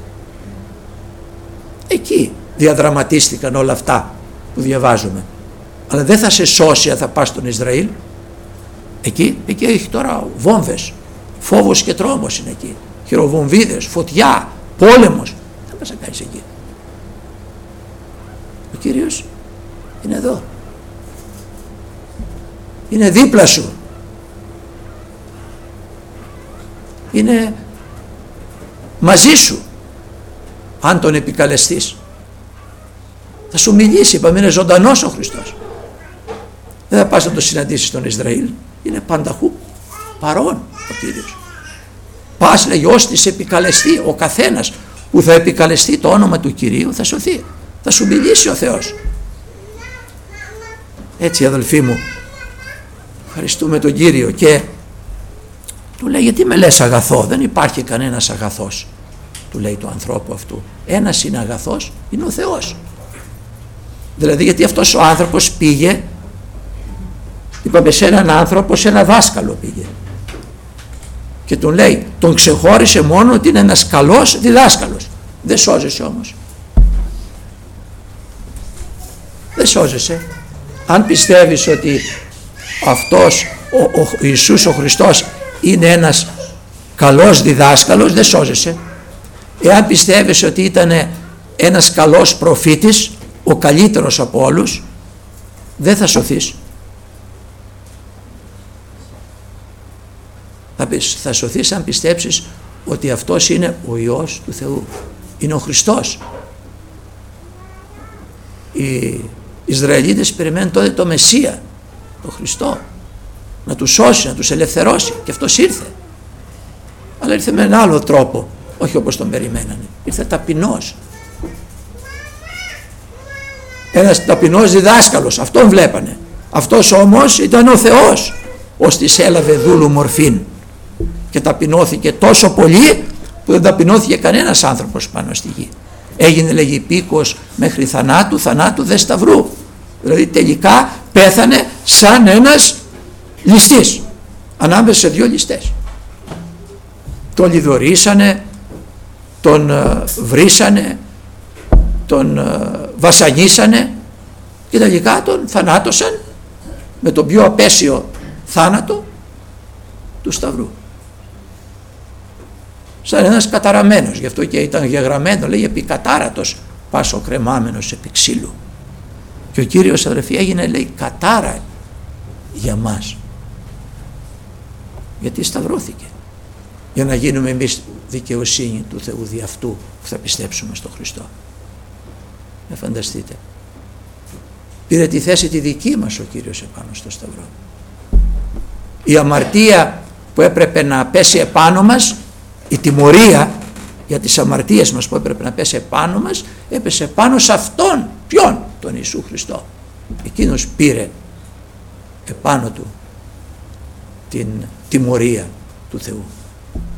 Εκεί διαδραματίστηκαν όλα αυτά που διαβάζουμε. Αλλά δεν θα σε σώσει αν θα πας στον Ισραήλ. Εκεί, εκεί έχει τώρα βόμβες, φόβος και τρόμος είναι εκεί. Χειροβομβίδες, φωτιά, πόλεμος. Δεν πας να κάνεις εκεί. Ο Κύριος είναι εδώ. Είναι δίπλα σου. Είναι μαζί σου. Αν τον επικαλεστείς, θα σου μιλήσει. Είπαμε, είναι ζωντανός ο Χριστός. Δεν θα πας να το συναντήσεις στον Ισραήλ. Είναι πανταχού παρόν ο Κύριος. Πας, λέγει, ώστις επικαλεστεί. Ο καθένας που θα επικαλεστεί το όνομα του Κυρίου θα σωθεί. Θα σου μιλήσει ο Θεός. Έτσι, αδελφοί μου, ευχαριστούμε τον Κύριο. Και του λέει, γιατί με λες αγαθό? Δεν υπάρχει κανένας αγαθός, του λέει, του ανθρώπου αυτού. Ένας είναι αγαθός, είναι ο Θεός. Δηλαδή, γιατί αυτός ο άνθρωπος πήγε, είπαμε, σε έναν άνθρωπο, σε ένα δάσκαλο πήγε. Και τον λέει, τον ξεχώρισε μόνο ότι είναι ένας καλός διδάσκαλος. Δεν σώζεσαι όμως. Δεν σώζεσαι. Αν πιστεύεις ότι αυτός ο, ο Ιησούς ο Χριστός είναι ένας καλός διδάσκαλος, δεν σώζεσαι. Εάν πιστεύεις ότι ήταν ένας καλός προφήτης, ο καλύτερος από όλους, δεν θα σωθείς. Θα, θα σωθείς αν πιστέψεις ότι αυτός είναι ο Υιός του Θεού. Είναι ο Χριστός. Οι Ισραηλίτες περιμένουν τότε το Μεσσία, τον Χριστό, να τους σώσει, να τους ελευθερώσει, και αυτός ήρθε. Αλλά ήρθε με έναν άλλο τρόπο, όχι όπως τον περιμένανε. Ήρθε ταπεινός. Ένας ταπεινός διδάσκαλος, αυτόν βλέπανε. Αυτός όμως ήταν ο Θεός, ώστις έλαβε δούλου μορφήν και ταπεινώθηκε τόσο πολύ που δεν ταπεινώθηκε κανένας άνθρωπος πάνω στη γη. Έγινε, λέγει, υπήκος μέχρι θανάτου, θανάτου δε σταυρού. Δηλαδή τελικά πέθανε σαν ένας ληστής ανάμεσα σε δύο ληστές. Τον λιδωρήσανε, τον uh, βρίσανε, τον uh, βασανίσανε και τελικά τον θανάτωσαν με τον πιο απέσιο θάνατο του σταυρού. Σαν ένας καταραμένος, γι' αυτό και ήταν γεγραμμένο, λέει, επικατάρατος πάσο κρεμάμενος επί ξύλου. Και ο Κύριος, αδερφοί, έγινε, λέει, κατάρα για μας. Γιατί σταυρώθηκε. Για να γίνουμε εμείς δικαιοσύνη του Θεού δι' αυτού που θα πιστέψουμε στον Χριστό. Να φανταστείτε. Πήρε τη θέση τη δική μας ο Κύριος επάνω στο σταυρό. Η αμαρτία που έπρεπε να πέσει επάνω μας, η τιμωρία για τις αμαρτίες μας που έπρεπε να πέσει επάνω μας, έπεσε πάνω σε αυτόν. Ποιον? Τον Ιησού Χριστό. Εκείνος πήρε επάνω του την τιμωρία του Θεού.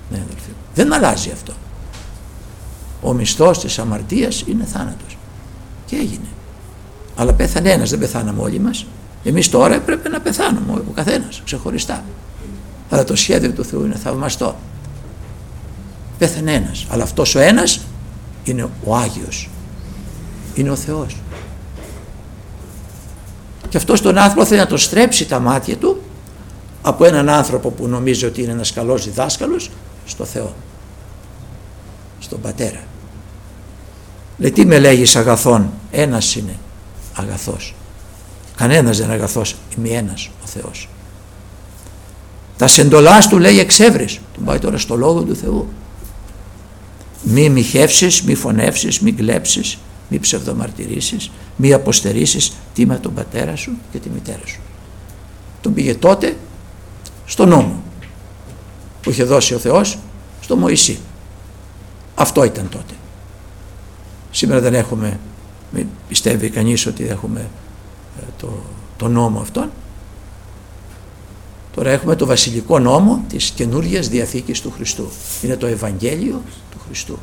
Ναι, αδελφοί. Δεν αλλάζει αυτό. Ο μισθός της αμαρτίας είναι θάνατος. Και έγινε. Αλλά πέθανε ένας, δεν πεθάναμε όλοι μας. Εμείς τώρα έπρεπε να πεθάνουμε ο καθένας ξεχωριστά. Αλλά το σχέδιο του Θεού είναι θαυμαστό. Πέθανε ένας, αλλά αυτός ο ένας είναι ο Άγιος. Είναι ο Θεός. Και αυτός τον άνθρωπο θέλει να το στρέψει τα μάτια του από έναν άνθρωπο που νομίζει ότι είναι ένας καλός διδάσκαλος στο Θεό, στον Πατέρα. Λέει, τι με λέγεις αγαθόν? Ένας είναι αγαθός. Κανένας δεν είναι αγαθός, είμαι ένας ο Θεός. Τα σεντολάς του λέει εξεύρεις. Του πάει τώρα στο λόγο του Θεού. Μη μοιχεύσεις, μη φωνεύσεις, μη κλέψεις, μη ψευδομαρτυρήσεις, μη αποστερήσεις τίμα τον πατέρα σου και τη μητέρα σου. Τον πήγε τότε στο νόμο που είχε δώσει ο Θεός στο Μωυσή. Αυτό ήταν τότε. Σήμερα δεν έχουμε, μην πιστεύει κανείς ότι έχουμε το, το νόμο αυτόν. Τώρα έχουμε το βασιλικό νόμο της καινούργιας Διαθήκης του Χριστού. Είναι το Ευαγγέλιο του Χριστού.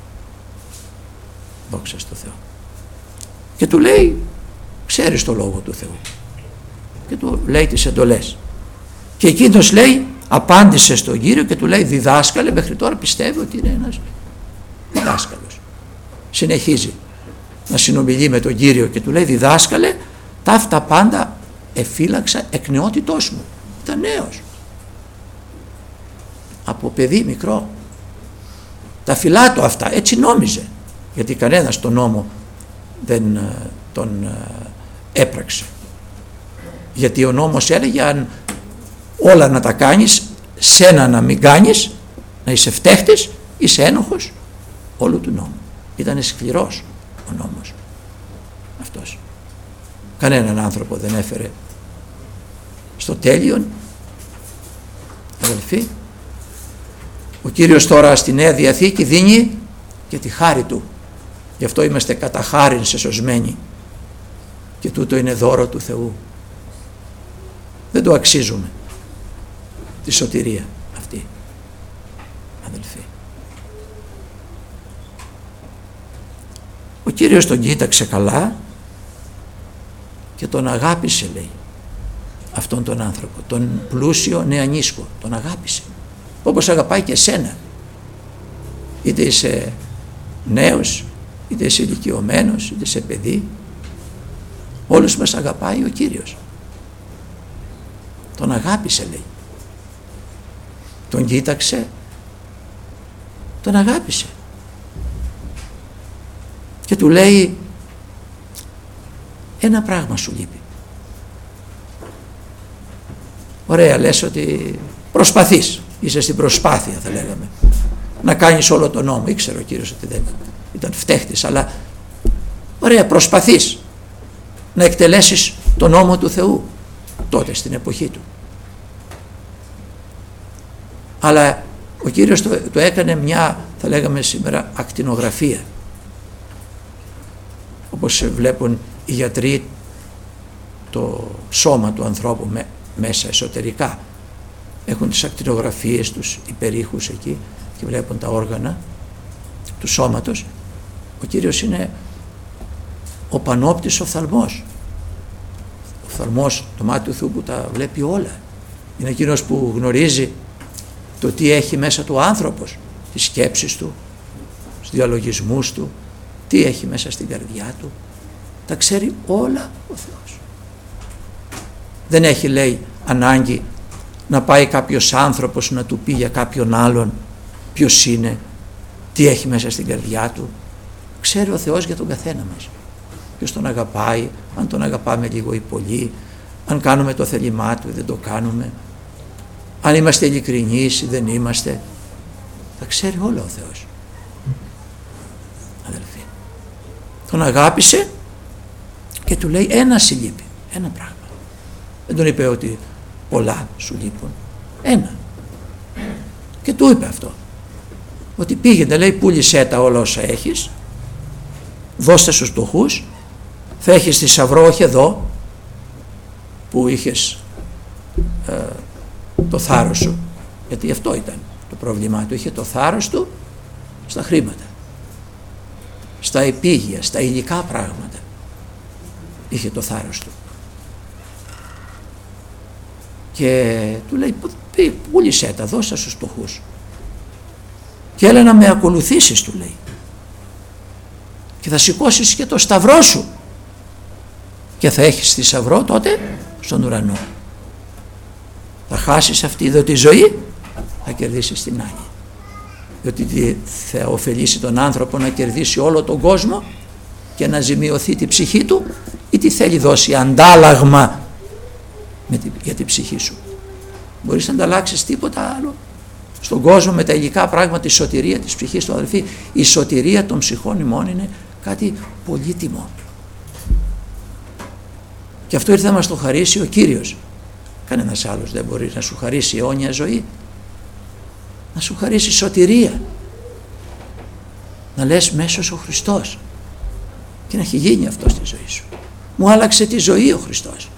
Δόξα στο Θεό. Και του λέει, ξέρεις το λόγο του Θεού. Και του λέει τις εντολές. Και εκείνος λέει, απάντησε στον Κύριο και του λέει, διδάσκαλε, μέχρι τώρα πιστεύει ότι είναι ένας διδάσκαλος. Συνεχίζει να συνομιλεί με τον Κύριο και του λέει, διδάσκαλε, τα αυτά πάντα εφύλαξα εκ νεότητός μου. Ήταν νέος. Από παιδί μικρό. Τα φυλάτω αυτά, έτσι νόμιζε. Γιατί κανένας τον νόμο δεν τον έπραξε. Γιατί ο νόμος έλεγε αν όλα να τα κάνεις, σένα να μην κάνεις, να είσαι φταίχτης, είσαι ένοχος όλου του νόμου. Ήταν σκληρός ο νόμος αυτός. Κανέναν άνθρωπο δεν έφερε στο τέλειον. Αδελφοί, ο Κύριος τώρα στη Νέα Διαθήκη δίνει και τη χάρη Του. Γι' αυτό είμαστε κατά χάριν σεσωσμένοι. Και τούτο είναι δώρο του Θεού. Δεν το αξίζουμε τη σωτηρία αυτή, αδελφοί. Ο Κύριος τον κοίταξε καλά και τον αγάπησε, λέει, αυτόν τον άνθρωπο, τον πλούσιο νεανίσκο, τον αγάπησε όπως αγαπάει και εσένα, είτε είσαι νέος, είτε είσαι ηλικιωμένος, είτε είσαι παιδί. Όλους μας αγαπάει ο Κύριος. Τον αγάπησε, λέει, τον κοίταξε, τον αγάπησε και του λέει, ένα πράγμα σου λείπει. Ωραία, λες ότι προσπαθείς, είσαι στην προσπάθεια, θα λέγαμε, να κάνεις όλο τον νόμο. Ήξερε ο Κύριος ότι δεν ήταν φταίχτης, αλλά ωραία, προσπαθείς να εκτελέσεις τον νόμο του Θεού τότε στην εποχή του. Αλλά ο Κύριος το, το έκανε μια, θα λέγαμε σήμερα, ακτινογραφία, όπως βλέπουν οι γιατροί το σώμα του ανθρώπου με, μέσα εσωτερικά. Έχουν τις ακτινογραφίες τους υπερήχους εκεί και βλέπουν τα όργανα του σώματος. Ο Κύριος είναι ο πανόπτης οφθαλμός. Ο οφθαλμός, το μάτι του Θεού που τα βλέπει όλα. Είναι εκείνος που γνωρίζει το τι έχει μέσα του ο άνθρωπος, τις σκέψεις του, τους διαλογισμούς του, τι έχει μέσα στην καρδιά του. Τα ξέρει όλα ο Θεός. Δεν έχει, λέει, ανάγκη να πάει κάποιος άνθρωπος να του πει για κάποιον άλλον ποιος είναι, τι έχει μέσα στην καρδιά του. Ξέρει ο Θεός για τον καθένα μας. Ποιος τον αγαπάει, αν τον αγαπάμε λίγο ή πολύ, αν κάνουμε το θέλημά του ή δεν το κάνουμε, αν είμαστε ειλικρινείς ή δεν είμαστε. Τα ξέρει όλα ο Θεός. Αδελφοί, τον αγάπησε και του λέει, ένα σου λείπει, ένα πράγμα. Δεν τον είπε ότι πολλά σου λείπουν, ένα. Και του είπε αυτό, ότι πήγαινε, λέει, πούλησέ τα όλα όσα έχεις, δώστε στους φτωχούς, θα έχεις θησαυρό, όχι εδώ που είχες ε, το θάρρος σου, γιατί αυτό ήταν το πρόβλημά του. Είχε το θάρρος του στα χρήματα, στα επίγεια, στα υλικά πράγματα. Είχε το θάρρος του. Και του λέει, πούλησέ τα, δώσα στους φτωχούς και έλα να με ακολουθήσεις, του λέει, και θα σηκώσεις και το σταυρό σου και θα έχεις θησαυρό τότε στον ουρανό. Θα χάσεις αυτή εδώ τη ζωή, θα κερδίσεις την άλλη. Διότι θα ωφελήσει τον άνθρωπο να κερδίσει όλο τον κόσμο και να ζημιωθεί τη ψυχή του, ή τι θέλει δώσει αντάλλαγμα με τη, για την ψυχή σου. Μπορείς να ανταλλάξεις τίποτα άλλο στον κόσμο με τα υλικά πράγματα, τη σωτηρία της ψυχής του, αδελφοί. Η σωτηρία των ψυχών ημών είναι κάτι πολύτιμο. Και αυτό ήρθε να μας το χαρίσει ο Κύριος. Κανένας άλλος δεν μπορεί να σου χαρίσει αιώνια ζωή, να σου χαρίσει σωτηρία, να λες μέσως ο Χριστός, και να έχει γίνει αυτό στη ζωή σου. Μου άλλαξε τη ζωή ο Χριστός.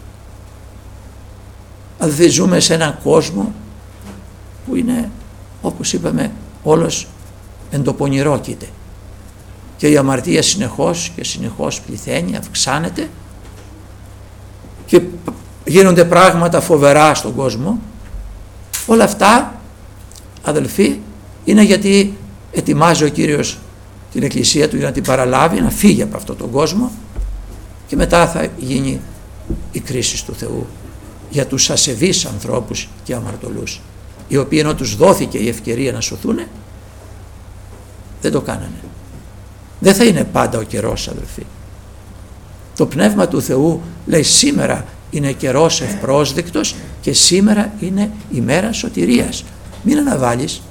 Δηλαδή ζούμε σε έναν κόσμο που είναι, όπως είπαμε, όλος εντοπονηρόκειται και η αμαρτία συνεχώς και συνεχώς πληθαίνει, αυξάνεται και γίνονται πράγματα φοβερά στον κόσμο. Όλα αυτά, αδελφοί, είναι γιατί ετοιμάζει ο Κύριος την Εκκλησία του για να την παραλάβει, να φύγει από αυτόν τον κόσμο, και μετά θα γίνει η κρίση του Θεού για τους ασεβείς ανθρώπους και αμαρτωλούς, οι οποίοι ενώ τους δόθηκε η ευκαιρία να σωθούν, δεν το κάνανε. Δεν θα είναι πάντα ο καιρός, αδελφοί. Το Πνεύμα του Θεού λέει σήμερα είναι καιρός ευπρόσδεκτος και σήμερα είναι η μέρα σωτηρίας. Μην αναβάλεις.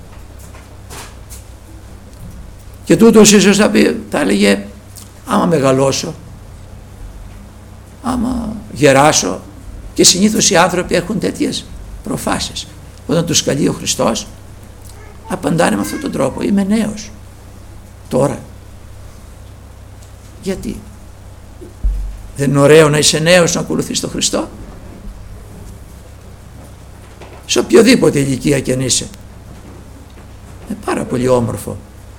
Και τούτος ίσως θα, πει, θα έλεγε, άμα μεγαλώσω, άμα γεράσω, και συνήθως οι άνθρωποι έχουν τέτοιες προφάσεις. Όταν τους καλεί ο Χριστός, απαντάνε με αυτόν τον τρόπο, είμαι νέος τώρα. Γιατί? Δεν είναι ωραίο να είσαι νέος, να ακολουθείς τον Χριστό? Σε οποιοδήποτε ηλικία κι αν είσαι, είναι πάρα πολύ όμορφο.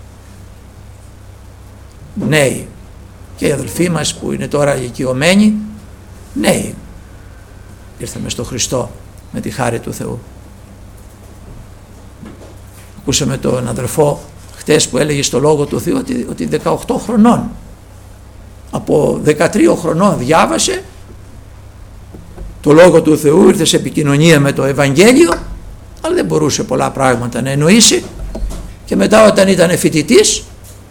Νέοι, και οι αδελφοί μας που είναι τώρα ηλικιωμένοι, νέοι, ήρθαμε στο Χριστό με τη χάρη του Θεού. Ακούσαμε τον αδερφό χτες που έλεγε στο Λόγο του Θεού ότι, ότι δεκαοκτώ χρονών, από δεκατρία χρονών διάβασε το Λόγο του Θεού, ήρθε σε επικοινωνία με το Ευαγγέλιο, αλλά δεν μπορούσε πολλά πράγματα να εννοήσει, και μετά όταν ήταν φοιτητής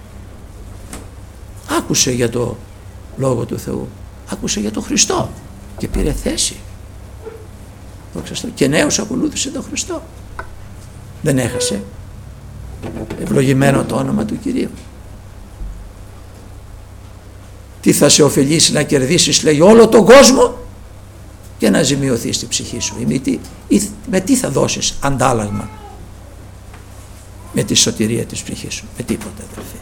άκουσε για το Λόγο του Θεού, άκουσε για τον Χριστό και πήρε θέση. Και νέος ακολούθησε τον Χριστό. Δεν έχασε. Ευλογημένο το όνομα του Κυρίου. Τι θα σε ωφελήσει να κερδίσεις, λέει, όλο τον κόσμο και να ζημιωθείς τη ψυχή σου? Ή με, τι, ή με τι θα δώσεις αντάλλαγμα με τη σωτηρία της ψυχής σου? Με τίποτα, αδελφοί.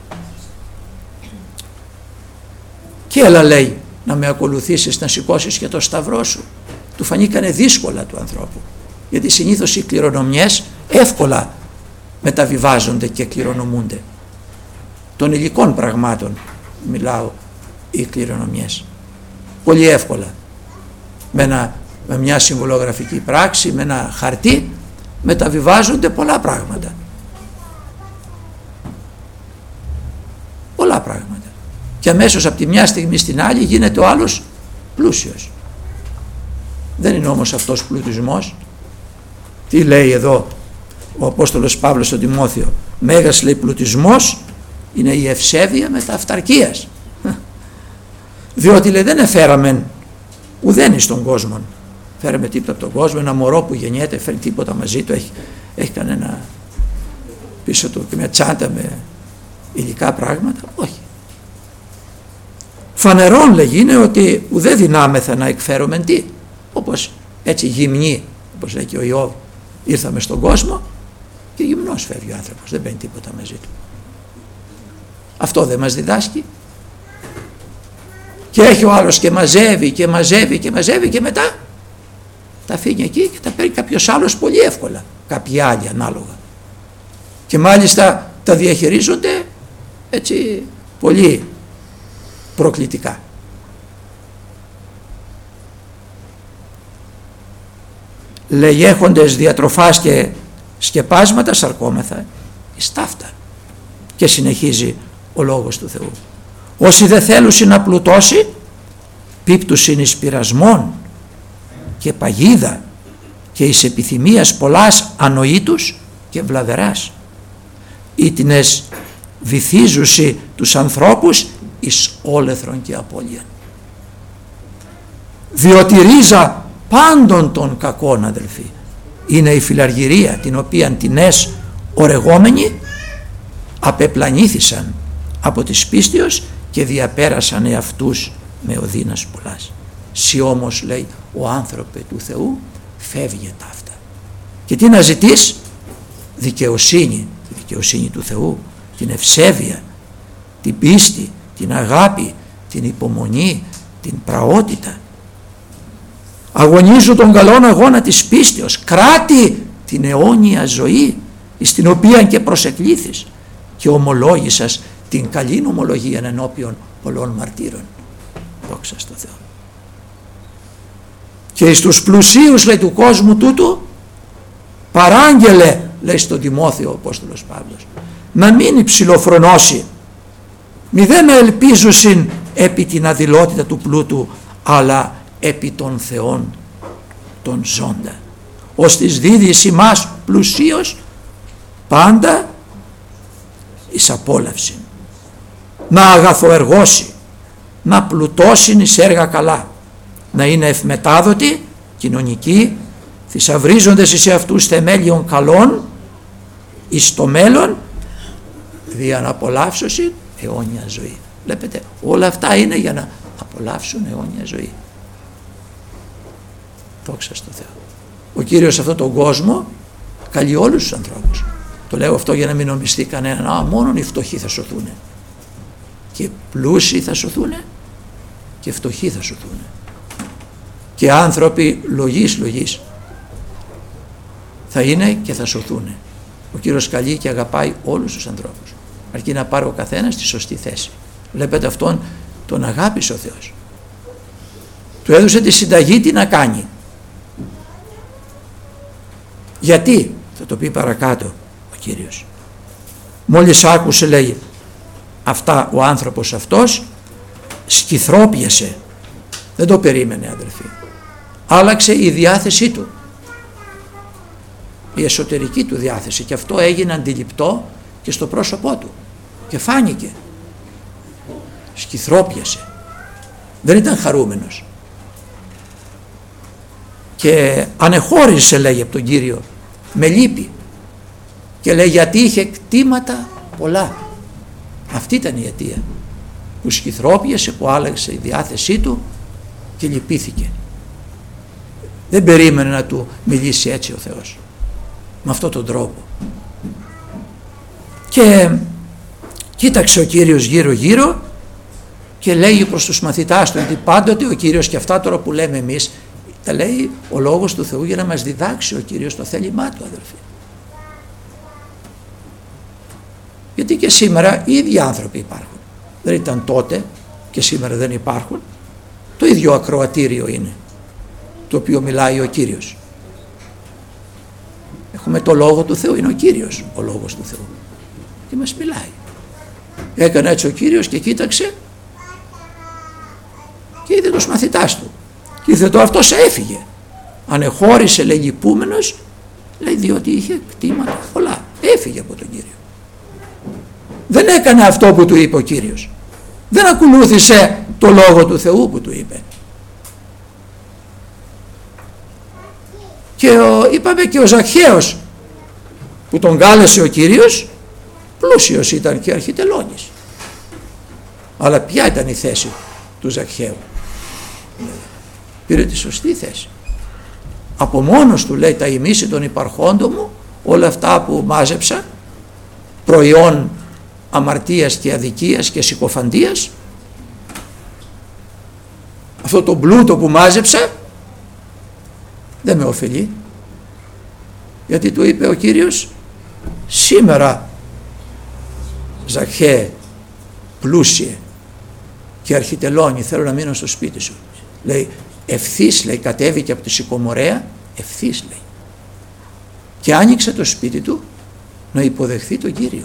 Και έλα, λέει, να με ακολουθήσεις, να σηκώσεις και το σταυρό σου. Του φανήκανε δύσκολα του ανθρώπου, γιατί συνήθως οι κληρονομιές εύκολα μεταβιβάζονται και κληρονομούνται. Των υλικών πραγμάτων μιλάω, οι κληρονομιές πολύ εύκολα, με, ένα, με μια συμβολογραφική πράξη, με ένα χαρτί μεταβιβάζονται πολλά πράγματα, πολλά πράγματα, και αμέσως από τη μια στιγμή στην άλλη γίνεται ο άλλος πλούσιος. Δεν είναι όμως αυτός πλουτισμός. Τι λέει εδώ ο Απόστολος Παύλος στον Τιμόθεο? Μέγας, λέει, πλουτισμός είναι η ευσέβεια μετά αυταρκίας. Διότι, λέει, δεν εφέραμε ουδέν στον κόσμο. Φέραμε τίποτα από τον κόσμο, ένα μωρό που γεννιέται, φέρει τίποτα μαζί του, έχει, έχει κανένα πίσω του και μια τσάντα με υλικά πράγματα? Όχι. Φανερόν, λέγει, είναι ότι ουδέ δυνάμεθα να εκφέρομεν τι. Όπως έτσι γυμνοί, όπως λέει και ο Ιώβ, ήρθαμε στον κόσμο και γυμνός φεύγει ο άνθρωπος, δεν παίρνει τίποτα μαζί του. Αυτό δεν μας διδάσκει? Και έχει ο άλλος και μαζεύει και μαζεύει και μαζεύει, και μετά τα αφήνει εκεί και τα παίρνει κάποιος άλλος πολύ εύκολα, κάποιοι άλλοι ανάλογα. και μάλιστα τα διαχειρίζονται έτσι πολύ προκλητικά. Λέει, έχοντες διατροφάς και σκεπάσματα σαρκόμεθα εις ταύτα. Και συνεχίζει ο λόγος του Θεού. Όσοι δεν θέλουν να πλουτώσει, πίπτουσιν εις πειρασμών και παγίδα και εις επιθυμίας πολλάς ανοήτους και βλαβεράς, ήτινες βυθίζουσι τους ανθρώπους εις όλεθρον και απώλειαν. Διότι ρίζα πάντων των κακών, αδελφοί, είναι η φιλαργυρία, την οποία τινές ορεγόμενοι απεπλανήθησαν από της πίστεως και διαπέρασαν εαυτούς με οδύνας πολλάς. Σι όμως, λέει, ο άνθρωπε του Θεού, φεύγε ταύτα. Και τι να ζητείς? Δικαιοσύνη, τη δικαιοσύνη του Θεού, την ευσέβεια, την πίστη, την αγάπη, την υπομονή, την πραότητα. Αγωνίζω τον καλόν αγώνα της πίστεως, κράτη την αιώνια ζωή, στην οποία και προσεκλήθης, και ομολόγησας την καλήν ομολογία ενώπιον πολλών μαρτύρων. Δόξα στο Θεό. Και εις τους πλουσίους, λέει, του κόσμου τούτου, παράγγελε, λέει στον Τιμόθεο ο Απόστολος Παύλος, να μην υψηλοφρονώσει, μη δεν να ελπίζουσιν επί την αδειλότητα του πλούτου, αλλά επί των Θεών των ζώντα, ως της δίδεις ημάς πλουσίως πάντα εις απόλαυση, να αγαθοεργώσει, να πλουτώσει εις έργα καλά, να είναι ευμετάδοτη, κοινωνική, θησαυρίζοντες εις αυτούς θεμέλιων καλών, εις το μέλλον δια να απολαύσωση αιώνια ζωή. Βλέπετε, όλα αυτά είναι για να απολαύσουν αιώνια ζωή. Δόξα στο Θεό. Ο Κύριος σε αυτόν τον κόσμο καλεί όλους τους ανθρώπους. Το λέω αυτό για να μην νομιστεί κανέναν, α, μόνον οι φτωχοί θα σωθούν. Και πλούσιοι θα σωθούν και φτωχοί θα σωθούν. Και άνθρωποι λογής λογής θα είναι και θα σωθούν. Ο Κύριος καλεί και αγαπάει όλους τους ανθρώπους, αρκεί να πάρει ο καθένας τη σωστή θέση. Βλέπετε, αυτόν τον αγάπησε ο Θεός, του έδωσε τη συνταγή τι να κάνει. Γιατί? Θα το πει παρακάτω ο Κύριος. Μόλις άκουσε, λέει, αυτά ο άνθρωπος αυτός, σκυθρόπιασε. Δεν το περίμενε, αδελφοί. Άλλαξε η διάθεσή του, η εσωτερική του διάθεση, και αυτό έγινε αντιληπτό και στο πρόσωπό του και φάνηκε. Σκυθρόπιασε, δεν ήταν χαρούμενος και ανεχώρησε, λέει, από τον Κύριο με λύπη, και λέει γιατί είχε κτήματα πολλά. Αυτή ήταν η αιτία, που σκυθρόπιασε, που άλλαξε η διάθεσή του και λυπήθηκε. Δεν περίμενε να του μιλήσει έτσι ο Θεός, με αυτόν τον τρόπο. Και κοίταξε ο Κύριος γύρω γύρω και λέει προς τους μαθητάς του, ότι πάντοτε ο Κύριος, και αυτά τώρα που λέμε εμείς, τα λέει ο λόγος του Θεού για να μας διδάξει ο Κύριος το θέλημά του, αδελφοί. Γιατί και σήμερα οι ίδιοι άνθρωποι υπάρχουν. Δεν ήταν τότε και σήμερα δεν υπάρχουν. Το ίδιο ακροατήριο είναι το οποίο μιλάει ο Κύριος. Έχουμε το λόγο του Θεού, είναι ο Κύριος ο λόγος του Θεού και μας μιλάει. Έκανε έτσι ο Κύριος και κοίταξε και είδε τους μαθητάς του και είδε το αυτός έφυγε, ανεχώρησε, λέει, λυπούμενος, λέει, διότι είχε κτήματα πολλά, έφυγε από τον Κύριο. Δεν έκανε αυτό που του είπε ο Κύριος, δεν ακολούθησε το λόγο του Θεού που του είπε. Και ο, είπαμε και ο Ζακχαίος που τον κάλεσε ο Κύριος, πλούσιος ήταν και αρχιτελώνης, αλλά ποια ήταν η θέση του Ζακχαίου? Πήρε τη σωστή θέση. Από μόνος του, λέει, τα ημίση των υπαρχόντων μου, όλα αυτά που μάζεψα, προϊόν αμαρτίας και αδικίας και συκοφαντίας, αυτό το πλούτο που μάζεψα δεν με ωφελεί, γιατί του είπε ο Κύριος, σήμερα Ζακχαίε πλούσιε και αρχιτελώνει, θέλω να μείνω στο σπίτι σου. Λέει ευθύς, λέει, κατέβηκε από τη σικομορέα, ευθύς, λέει, και άνοιξε το σπίτι του να υποδεχθεί τον Κύριο.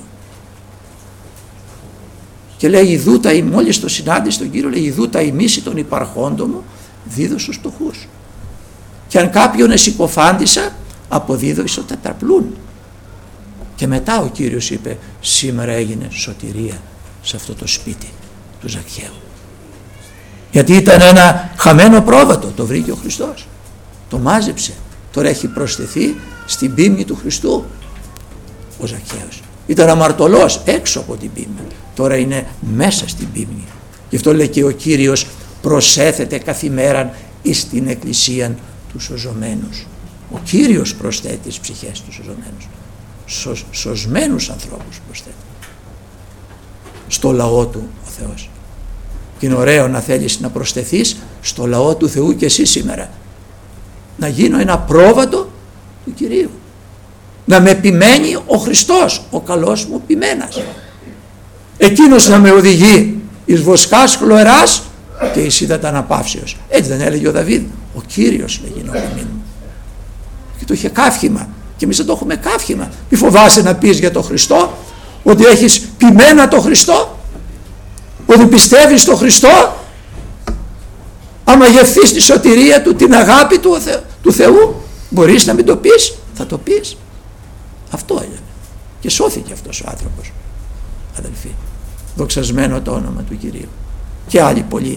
Και λέει ιδούτα, μόλις το συνάντησε τον Κύριο, λέει ιδούτα η μίση των υπαρχόντων μου δίδω στους φτωχούς. Και αν κάποιον εσυκοφάντησα, αποδίδω εις το τετραπλούν. Και μετά ο Κύριος είπε, σήμερα έγινε σωτηρία σε αυτό το σπίτι του Ζακχαίου. Γιατί ήταν ένα χαμένο πρόβατο, το βρήκε ο Χριστός, το μάζεψε, τώρα έχει προσθεθεί στην πίμνη του Χριστού ο Ζακχαίος. Ήταν αμαρτωλός έξω από την πίμνη, τώρα είναι μέσα στην πίμνη. Γι' αυτό λέει και ο Κύριος, προσέθετε καθημέραν εις την εκκλησία του σωζωμένους. Ο Κύριος προσθέτει τις ψυχές του σωζωμένους, Σω, σωσμένους ανθρώπους προσθέτει στο λαό του ο Θεός. Και είναι ωραίο να θέλεις να προσθεθείς στο λαό του Θεού και εσύ σήμερα, να γίνω ένα πρόβατο του Κυρίου, να με επιμένει ο Χριστός, ο καλός μου ποιμένας, εκείνος να με οδηγεί εις βοσκάς χλωεράς και εις ύδατα αναπαύσεως. Έτσι δεν έλεγε ο Δαβίδ, ο Κύριος λέγει ο ποιμέν μου, και το είχε καύχημα. Και εμείς δεν το έχουμε καύχημα. Μη φοβάσαι να πεις για τον Χριστό ότι έχεις ποιμένα τον Χριστό, ότι πιστεύεις στον Χριστό. Άμα γευθείς τη σωτηρία του, την αγάπη του, του Θεού, μπορείς να μην το πεις, θα το πεις. Αυτό έγινε και σώθηκε αυτός ο άνθρωπος, αδελφοί. Δοξασμένο το όνομα του Κυρίου. Και άλλοι πολλοί.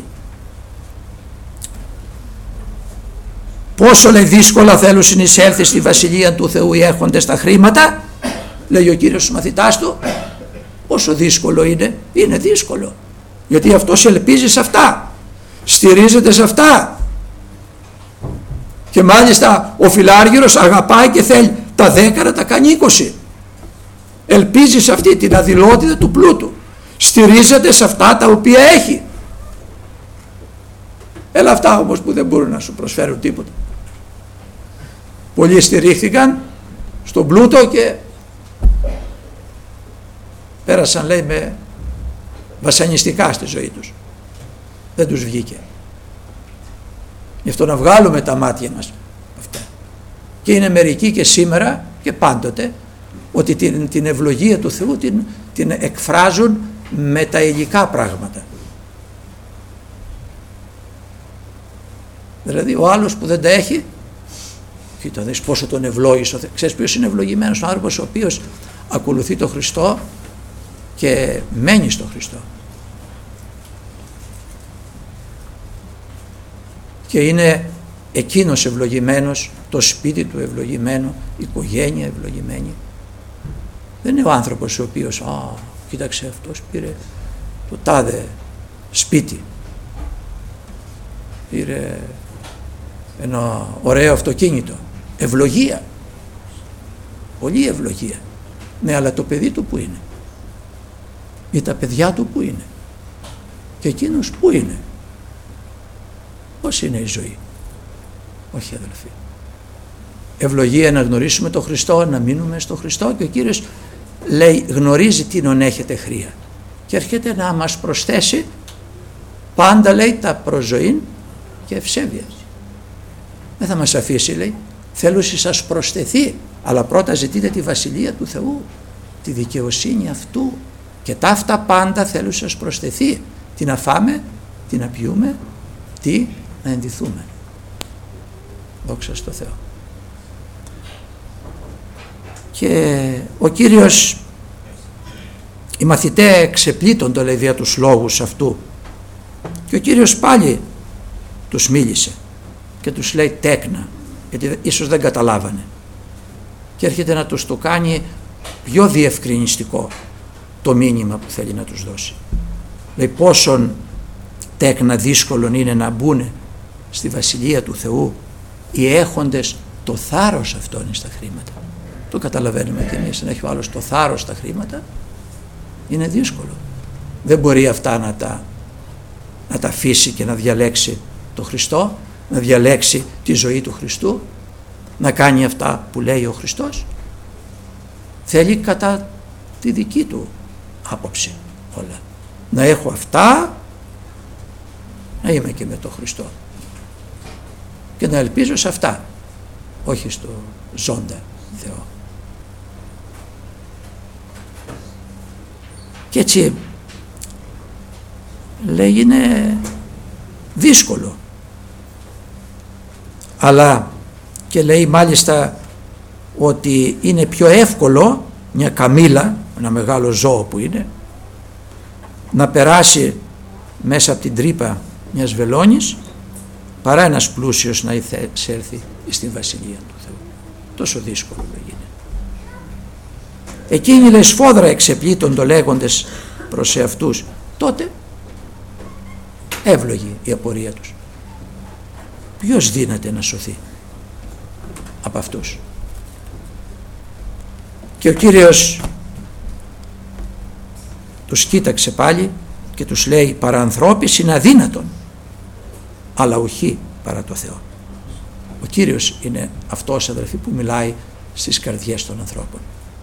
Πόσο, λέει, δύσκολα θέλουν συνεισέλθει στη Βασιλεία του Θεού οι έχοντες τα χρήματα, λέει ο Κύριος στους μαθητάς του. Πόσο δύσκολο είναι, είναι δύσκολο, γιατί αυτός ελπίζει σε αυτά, στηρίζεται σε αυτά, και μάλιστα ο φιλάργυρος αγαπάει και θέλει τα δέκα να τα κάνει είκοσι. Ελπίζει σε αυτή την αδειλότητα του πλούτου, στηρίζεται σε αυτά τα οποία έχει. Έλα αυτά όμως που δεν μπορούν να σου προσφέρουν τίποτα. Πολλοί στηρίχθηκαν στον πλούτο και πέρασαν, λέει, με βασανιστικά στη ζωή τους. Δεν τους βγήκε. Γι' αυτό να βγάλουμε τα μάτια μας αυτά. Και είναι μερικοί και σήμερα και πάντοτε ότι την, την ευλογία του Θεού την, την εκφράζουν με τα υλικά πράγματα. Δηλαδή ο άλλος που δεν τα έχει, κοίτα δεις πόσο τον ευλόγησε. Ξέρεις ποιος είναι ευλογημένος? Ο άνθρωπος ο οποίος ακολουθεί τον Χριστό και μένει στον Χριστό. Και είναι εκείνος ευλογημένος, το σπίτι του ευλογημένο, η οικογένεια ευλογημένη. Δεν είναι ο άνθρωπος ο οποίος, α, κοίταξε αυτός πήρε το τάδε σπίτι, πήρε ένα ωραίο αυτοκίνητο. Ευλογία, πολύ ευλογία. Ναι, αλλά το παιδί του που είναι, ή τα παιδιά του που είναι, και εκείνος που είναι, πώς είναι η ζωή? Όχι, αδελφοί. Ευλογία να γνωρίσουμε τον Χριστό, να μείνουμε στον Χριστό, και ο Κύριος λέει, γνωρίζει τίνον έχετε χρία και έρχεται να μας προσθέσει πάντα, λέει, τα προζωήν και ευσέβεια. Δεν θα μας αφήσει, λέει, θέλω να σας προσθεθεί, αλλά πρώτα ζητείτε τη Βασιλεία του Θεού, τη δικαιοσύνη αυτού, και τα αυτά πάντα θέλω να σας προσθεθεί. Τι να φάμε, τι να πιούμε, τι να ενδυθούμε. Δόξα στο Θεό. Και ο Κύριος, οι μαθητές ξεπλήττονται, λέει, δια τους λόγους αυτού, και ο Κύριος πάλι τους μίλησε και τους λέει τέκνα, γιατί ίσως δεν καταλάβανε, και έρχεται να τους το κάνει πιο διευκρινιστικό το μήνυμα που θέλει να τους δώσει. Λέει πόσον τέκνα δύσκολον είναι να μπουν στη Βασιλεία του Θεού οι έχοντες το θάρρος αυτών στα χρήματα. Το καταλαβαίνουμε και εμείς, να έχει ο άλλος το θάρρος στα χρήματα είναι δύσκολο. Δεν μπορεί αυτά να τα, να τα αφήσει και να διαλέξει το Χριστό, να διαλέξει τη ζωή του Χριστού, να κάνει αυτά που λέει ο Χριστός. θέλει κατά τη δική του άποψη όλα. Να έχω αυτά, να είμαι και με τον Χριστό και να ελπίζω σε αυτά, όχι στο ζώντα Θεό. Και έτσι λέει είναι δύσκολο, αλλά και λέει μάλιστα ότι είναι πιο εύκολο μια καμήλα, ένα μεγάλο ζώο που είναι, να περάσει μέσα από την τρύπα μιας βελόνης παρά ένας πλούσιος να εισέλθει στην Βασιλεία του Θεού. Τόσο δύσκολο λέγεται. Εκείνοι λέει σφόδρα εξεπλήττοντο λέγοντες προς εαυτούς, τότε εύλογη η απορία τους. Ποιος δύναται να σωθεί από αυτούς? Και ο Κύριος τους κοίταξε πάλι και τους λέει, παρά ανθρώπης είναι αδύνατον, αλλά ουχή παρά το Θεό. Ο Κύριος είναι αυτός, αδελφοί, που μιλάει στις καρδιές των ανθρώπων,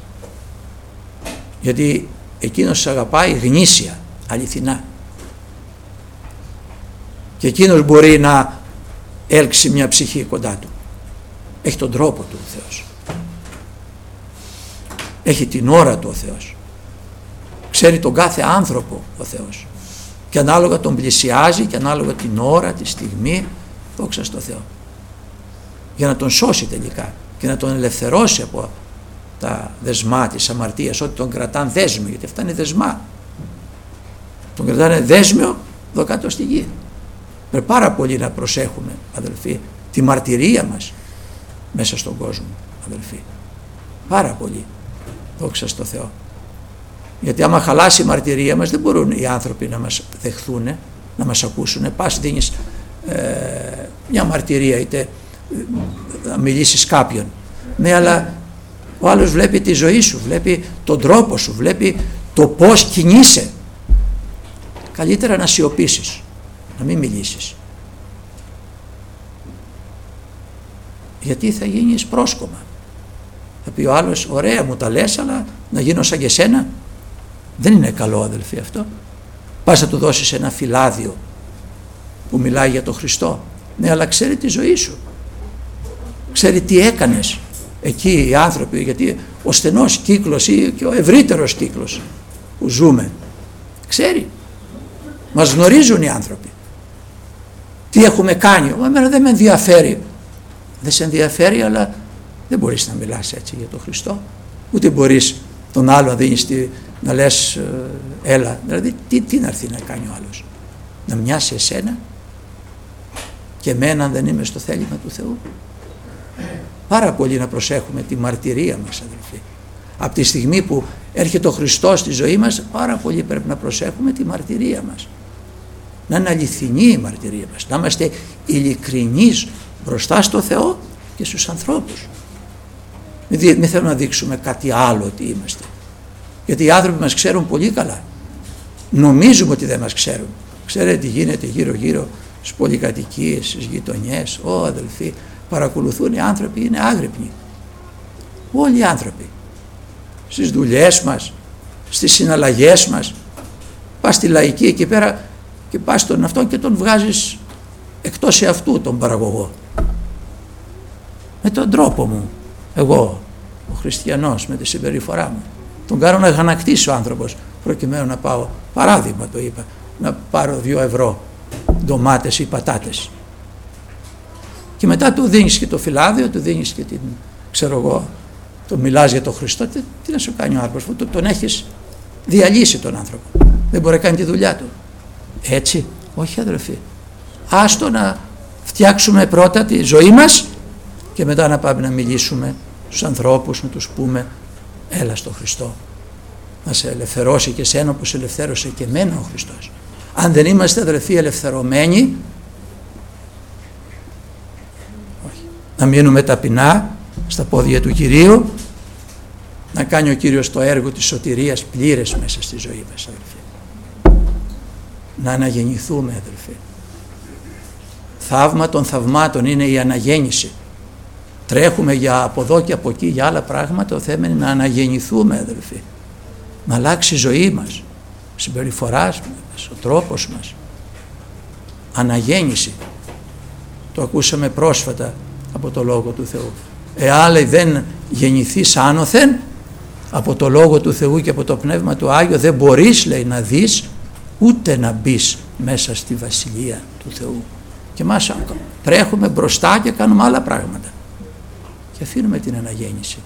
γιατί εκείνος σας αγαπάει γνήσια, αληθινά, και εκείνος μπορεί να έλξει μια ψυχή κοντά του. Έχει τον τρόπο του ο Θεός, έχει την ώρα του ο Θεός, ξέρει τον κάθε άνθρωπο ο Θεός και ανάλογα τον πλησιάζει και ανάλογα την ώρα, τη στιγμή, δόξα στο Θεό, για να τον σώσει τελικά και να τον ελευθερώσει από τα δεσμά της αμαρτίας, ότι τον κρατάνε δέσμιο, γιατί αυτά είναι δεσμά, τον κρατάνε δέσμιο εδώ κάτω στη γη. Πρέπει πάρα πολύ να προσέχουμε, αδελφοί, τη μαρτυρία μας μέσα στον κόσμο, αδελφοί, πάρα πολύ, δόξα στο Θεό, γιατί άμα χαλάσει η μαρτυρία μας δεν μπορούν οι άνθρωποι να μας δεχθούν, να μας ακούσουν. Πας δίνεις ε, μια μαρτυρία, είτε ε, να μιλήσεις κάποιον, ναι, αλλά ο άλλος βλέπει τη ζωή σου, βλέπει τον τρόπο σου, βλέπει το πώς κινείσαι. Καλύτερα να σιωπήσεις, να μην μιλήσεις, γιατί θα γίνεις πρόσκομα. Θα πει ο άλλος, ωραία μου τα λες, αλλά να γίνω σαν και σένα. Δεν είναι καλό, αδελφοί, αυτό. Πας να του δώσεις ένα φυλάδιο που μιλάει για τον Χριστό, ναι, αλλά ξέρει τη ζωή σου, ξέρει τι έκανες εκεί οι άνθρωποι, γιατί ο στενός κύκλος ή και ο ευρύτερος κύκλος που ζούμε ξέρει, μας γνωρίζουν οι άνθρωποι τι έχουμε κάνει. Εμένα δεν με ενδιαφέρει. Δεν σε ενδιαφέρει, αλλά δεν μπορείς να μιλάς έτσι για τον Χριστό, ούτε μπορείς τον άλλο να δίνεις τη, να λες έλα, δηλαδή τι, τι να έρθει να κάνει ο άλλος, να μοιάσει εσένα και εμένα αν δεν είμαι στο θέλημα του Θεού. Πάρα πολύ να προσέχουμε τη μαρτυρία μας, αδελφοί. Από τη στιγμή που έρχεται ο Χριστός στη ζωή μας, πάρα πολύ πρέπει να προσέχουμε τη μαρτυρία μας, να είναι αληθινή η μαρτυρία μας, να είμαστε ειλικρινείς μπροστά στο Θεό και στους ανθρώπους. Μην θέλουμε να δείξουμε κάτι άλλο ότι είμαστε, γιατί οι άνθρωποι μας ξέρουν πολύ καλά. Νομίζουμε ότι δεν μας ξέρουν. Ξέρετε τι γίνεται γύρω γύρω στις πολυκατοικίες, στις γειτονιές. Ω αδελφοί, παρακολουθούν οι άνθρωποι, είναι άγρυπνοι. Όλοι οι άνθρωποι. Στις δουλειές μας, στις συναλλαγές μας. Πας στη λαϊκή εκεί πέρα και πας στον αυτόν και τον βγάζεις εκτός εαυτού τον παραγωγό. Με τον τρόπο μου, εγώ, ο χριστιανός, με τη συμπεριφορά μου, τον κάνω να γανακτήσει ο άνθρωπος, προκειμένου να πάω, παράδειγμα το είπα, να πάρω δύο ευρώ ντομάτες ή πατάτες. Και μετά του δίνεις και το φυλάδιο, του δίνεις και την, ξέρω εγώ, το μιλάς για τον Χριστό. Τι, τι να σου κάνει ο άνθρωπος, που τον έχεις διαλύσει τον άνθρωπο, δεν μπορεί να κάνει τη δουλειά του. Έτσι, όχι αδελφοί, άστο να φτιάξουμε πρώτα τη ζωή μας και μετά να πάμε να μιλήσουμε στους ανθρώπους, να τους πούμε έλα στο Χριστό να σε ελευθερώσει και σένα όπως ελευθέρωσε και εμένα ο Χριστός. Αν δεν είμαστε αδελφοί ελευθερωμένοι, όχι, να μείνουμε ταπεινά στα πόδια του Κυρίου, να κάνει ο Κύριος το έργο της σωτηρίας πλήρες μέσα στη ζωή μας, αδελφοί. Να αναγεννηθούμε, αδελφοί. Θαύμα των θαυμάτων είναι η αναγέννηση. τρέχουμε για από εδώ και από εκεί για άλλα πράγματα. Το θέμα είναι να αναγεννηθούμε, αδελφοί, να αλλάξει η ζωή μας, η συμπεριφορά μας, ο τρόπος μας. Αναγέννηση, το ακούσαμε πρόσφατα από το Λόγο του Θεού. Εάν δεν γεννηθείς άνωθεν από το Λόγο του Θεού και από το Πνεύμα του Άγιο, δεν μπορείς, λέει, να δεις ούτε να μπεις μέσα στη Βασιλεία του Θεού. Και μας τρέχουμε μπροστά και κάνουμε άλλα πράγματα και αφήνουμε την αναγέννηση.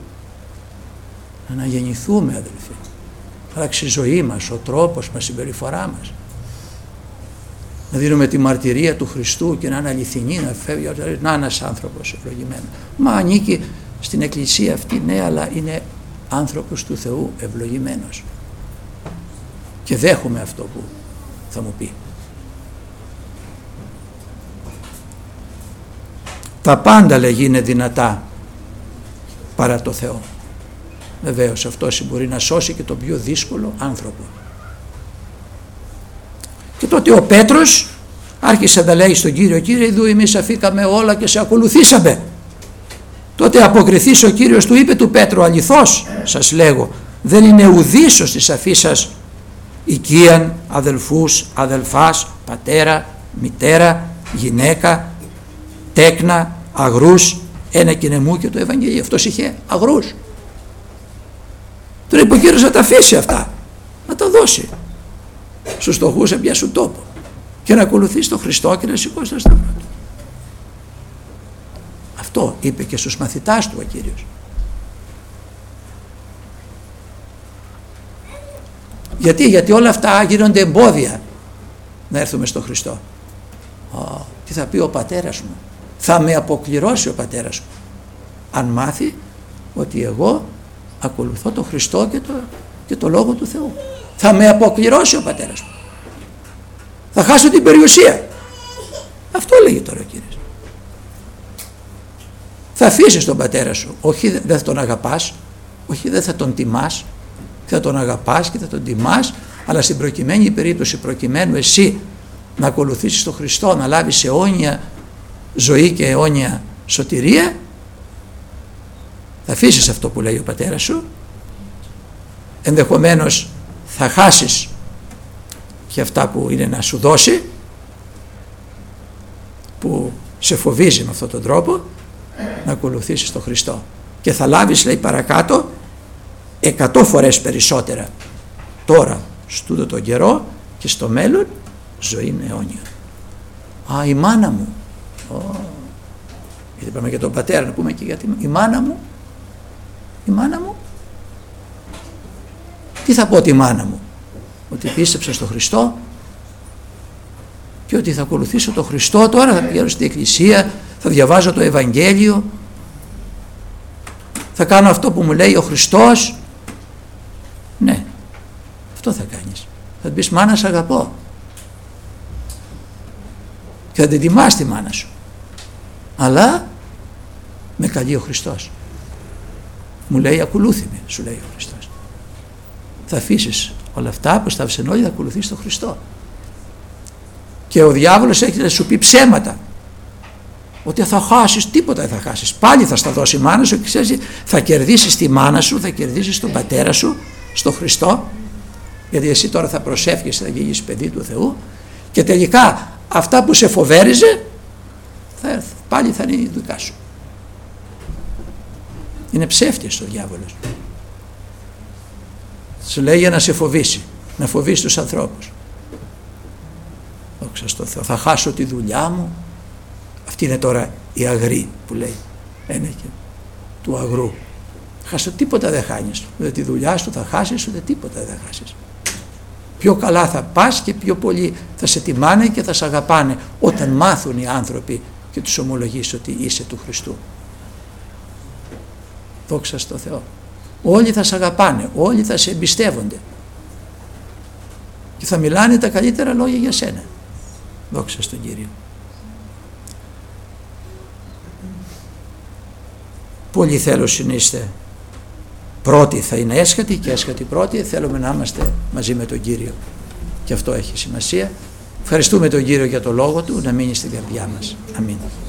Να αναγεννηθούμε, αδελφοί, να αλλάξει η ζωή μας, ο τρόπος μας, η συμπεριφορά μας, να δίνουμε τη μαρτυρία του Χριστού και να είναι αληθινή, να φεύγει, να είναι ένας άνθρωπος ευλογημένος. Μα ανήκει στην εκκλησία αυτή, ναι, αλλά είναι άνθρωπος του Θεού, ευλογημένος. Και δέχομαι αυτό που θα μου πει. Τα πάντα, λέγει, είναι δυνατά παρά το Θεό. Βεβαίως αυτός μπορεί να σώσει και τον πιο δύσκολο άνθρωπο. Και τότε ο Πέτρος άρχισε να λέει στον Κύριο: Κύριε, ειδού εμείς αφήκαμε όλα και σε ακολουθήσαμε. Τότε αποκριθείς ο Κύριος του είπε του Πέτρου: αληθώς σας λέγω, δεν είναι ουδής της αφήσας οικίαν, αδελφούς, αδελφάς, πατέρα, μητέρα, γυναίκα, τέκνα, αγρούς, ένα κοινεμού και το Ευαγγέλιο. Αυτός είχε αγρούς. Τώρα είπε ο Κύριος να τα αφήσει αυτά, να τα δώσει στους φτωχούς σε πιάσουν τόπο και να ακολουθήσει τον Χριστό και να σηκώσει τα σταυρό του. Αυτό είπε και στους μαθητάς του ο Κύριος. Γιατί, γιατί όλα αυτά γίνονται εμπόδια να έρθουμε στον Χριστό. Oh, τι θα πει ο πατέρας μου? Θα με αποκληρώσει ο πατέρας μου αν μάθει ότι εγώ ακολουθώ τον Χριστό και το, και το Λόγο του Θεού. Θα με αποκληρώσει ο πατέρας μου. Θα χάσω την περιουσία. Αυτό λέγει τώρα ο Κύριος. Θα αφήσεις τον πατέρα σου. Όχι, δεν θα τον αγαπάς, όχι, δεν θα τον τιμάς, θα τον αγαπάς και θα τον τιμάς, αλλά στην προκειμένη περίπτωση, προκειμένου εσύ να ακολουθήσεις τον Χριστό, να λάβεις αιώνια ζωή και αιώνια σωτηρία, θα αφήσεις αυτό που λέει ο πατέρας σου. Ενδεχομένως θα χάσεις και αυτά που είναι να σου δώσει, που σε φοβίζει με αυτόν τον τρόπο να ακολουθήσεις τον Χριστό, και θα λάβεις, λέει παρακάτω, εκατό φορές περισσότερα τώρα στούτο τον καιρό και στο μέλλον ζωή αιώνια. Α, η μάνα μου, oh. γιατί είπαμε για τον πατέρα, να πούμε και για τη η μάνα μου, η μάνα μου, τι θα πω τη μάνα μου? Ότι πίστεψα στον Χριστό και ότι θα ακολουθήσω τον Χριστό, τώρα θα πηγαίνω στην εκκλησία, θα διαβάζω το Ευαγγέλιο, θα κάνω αυτό που μου λέει ο Χριστός. Ναι, αυτό θα κάνεις. Θα πεις: μάνα, σ' αγαπώ. Και θα την τιμάς τη μάνα σου. Αλλά με καλεί ο Χριστός. Μου λέει: ακολούθημε, σου λέει ο Χριστός. Θα αφήσεις όλα αυτά που στα όλοι, θα ακολουθήσεις τον Χριστό. Και ο διάβολος έχει να σου πει ψέματα. Ότι θα χάσεις, τίποτα δεν θα χάσεις. Πάλι θα στα δώσει η μάνα σου και ξέρεις, θα κερδίσεις τη μάνα σου, θα κερδίσεις τον πατέρα σου, στον Χριστό, γιατί εσύ τώρα θα προσεύχεσαι, θα γίνεις παιδί του Θεού, και τελικά αυτά που σε φοβέριζε θα, πάλι θα είναι δικά σου. Είναι ψεύτης ο διάβολος. Σου λέει για να σε φοβήσει, να φοβήσει τους ανθρώπους. Δόξα τω Θεώ, θα χάσω τη δουλειά μου. Αυτή είναι τώρα η αγρή που λέει, ένα και του αγρού. Χάσω, τίποτα δεν χάνεις, ούτε τη δουλειά σου θα χάσεις, ούτε τίποτα δεν χάσεις. Πιο καλά θα πας και πιο πολύ θα σε τιμάνε και θα σε αγαπάνε όταν μάθουν οι άνθρωποι και τους ομολογείς ότι είσαι του Χριστού. Δόξα τω Θεώ. Όλοι θα σε αγαπάνε, όλοι θα σε εμπιστεύονται και θα μιλάνε τα καλύτερα λόγια για σένα. Δόξα στον Κύριο. Πολύ θέλω συνείστε πρώτοι, θα είναι έσχατοι και έσχατοι πρώτοι. Θέλουμε να είμαστε μαζί με τον Κύριο και αυτό έχει σημασία. Ευχαριστούμε τον Κύριο για το λόγο του, να μείνει στην καρδιά μας. Αμήν.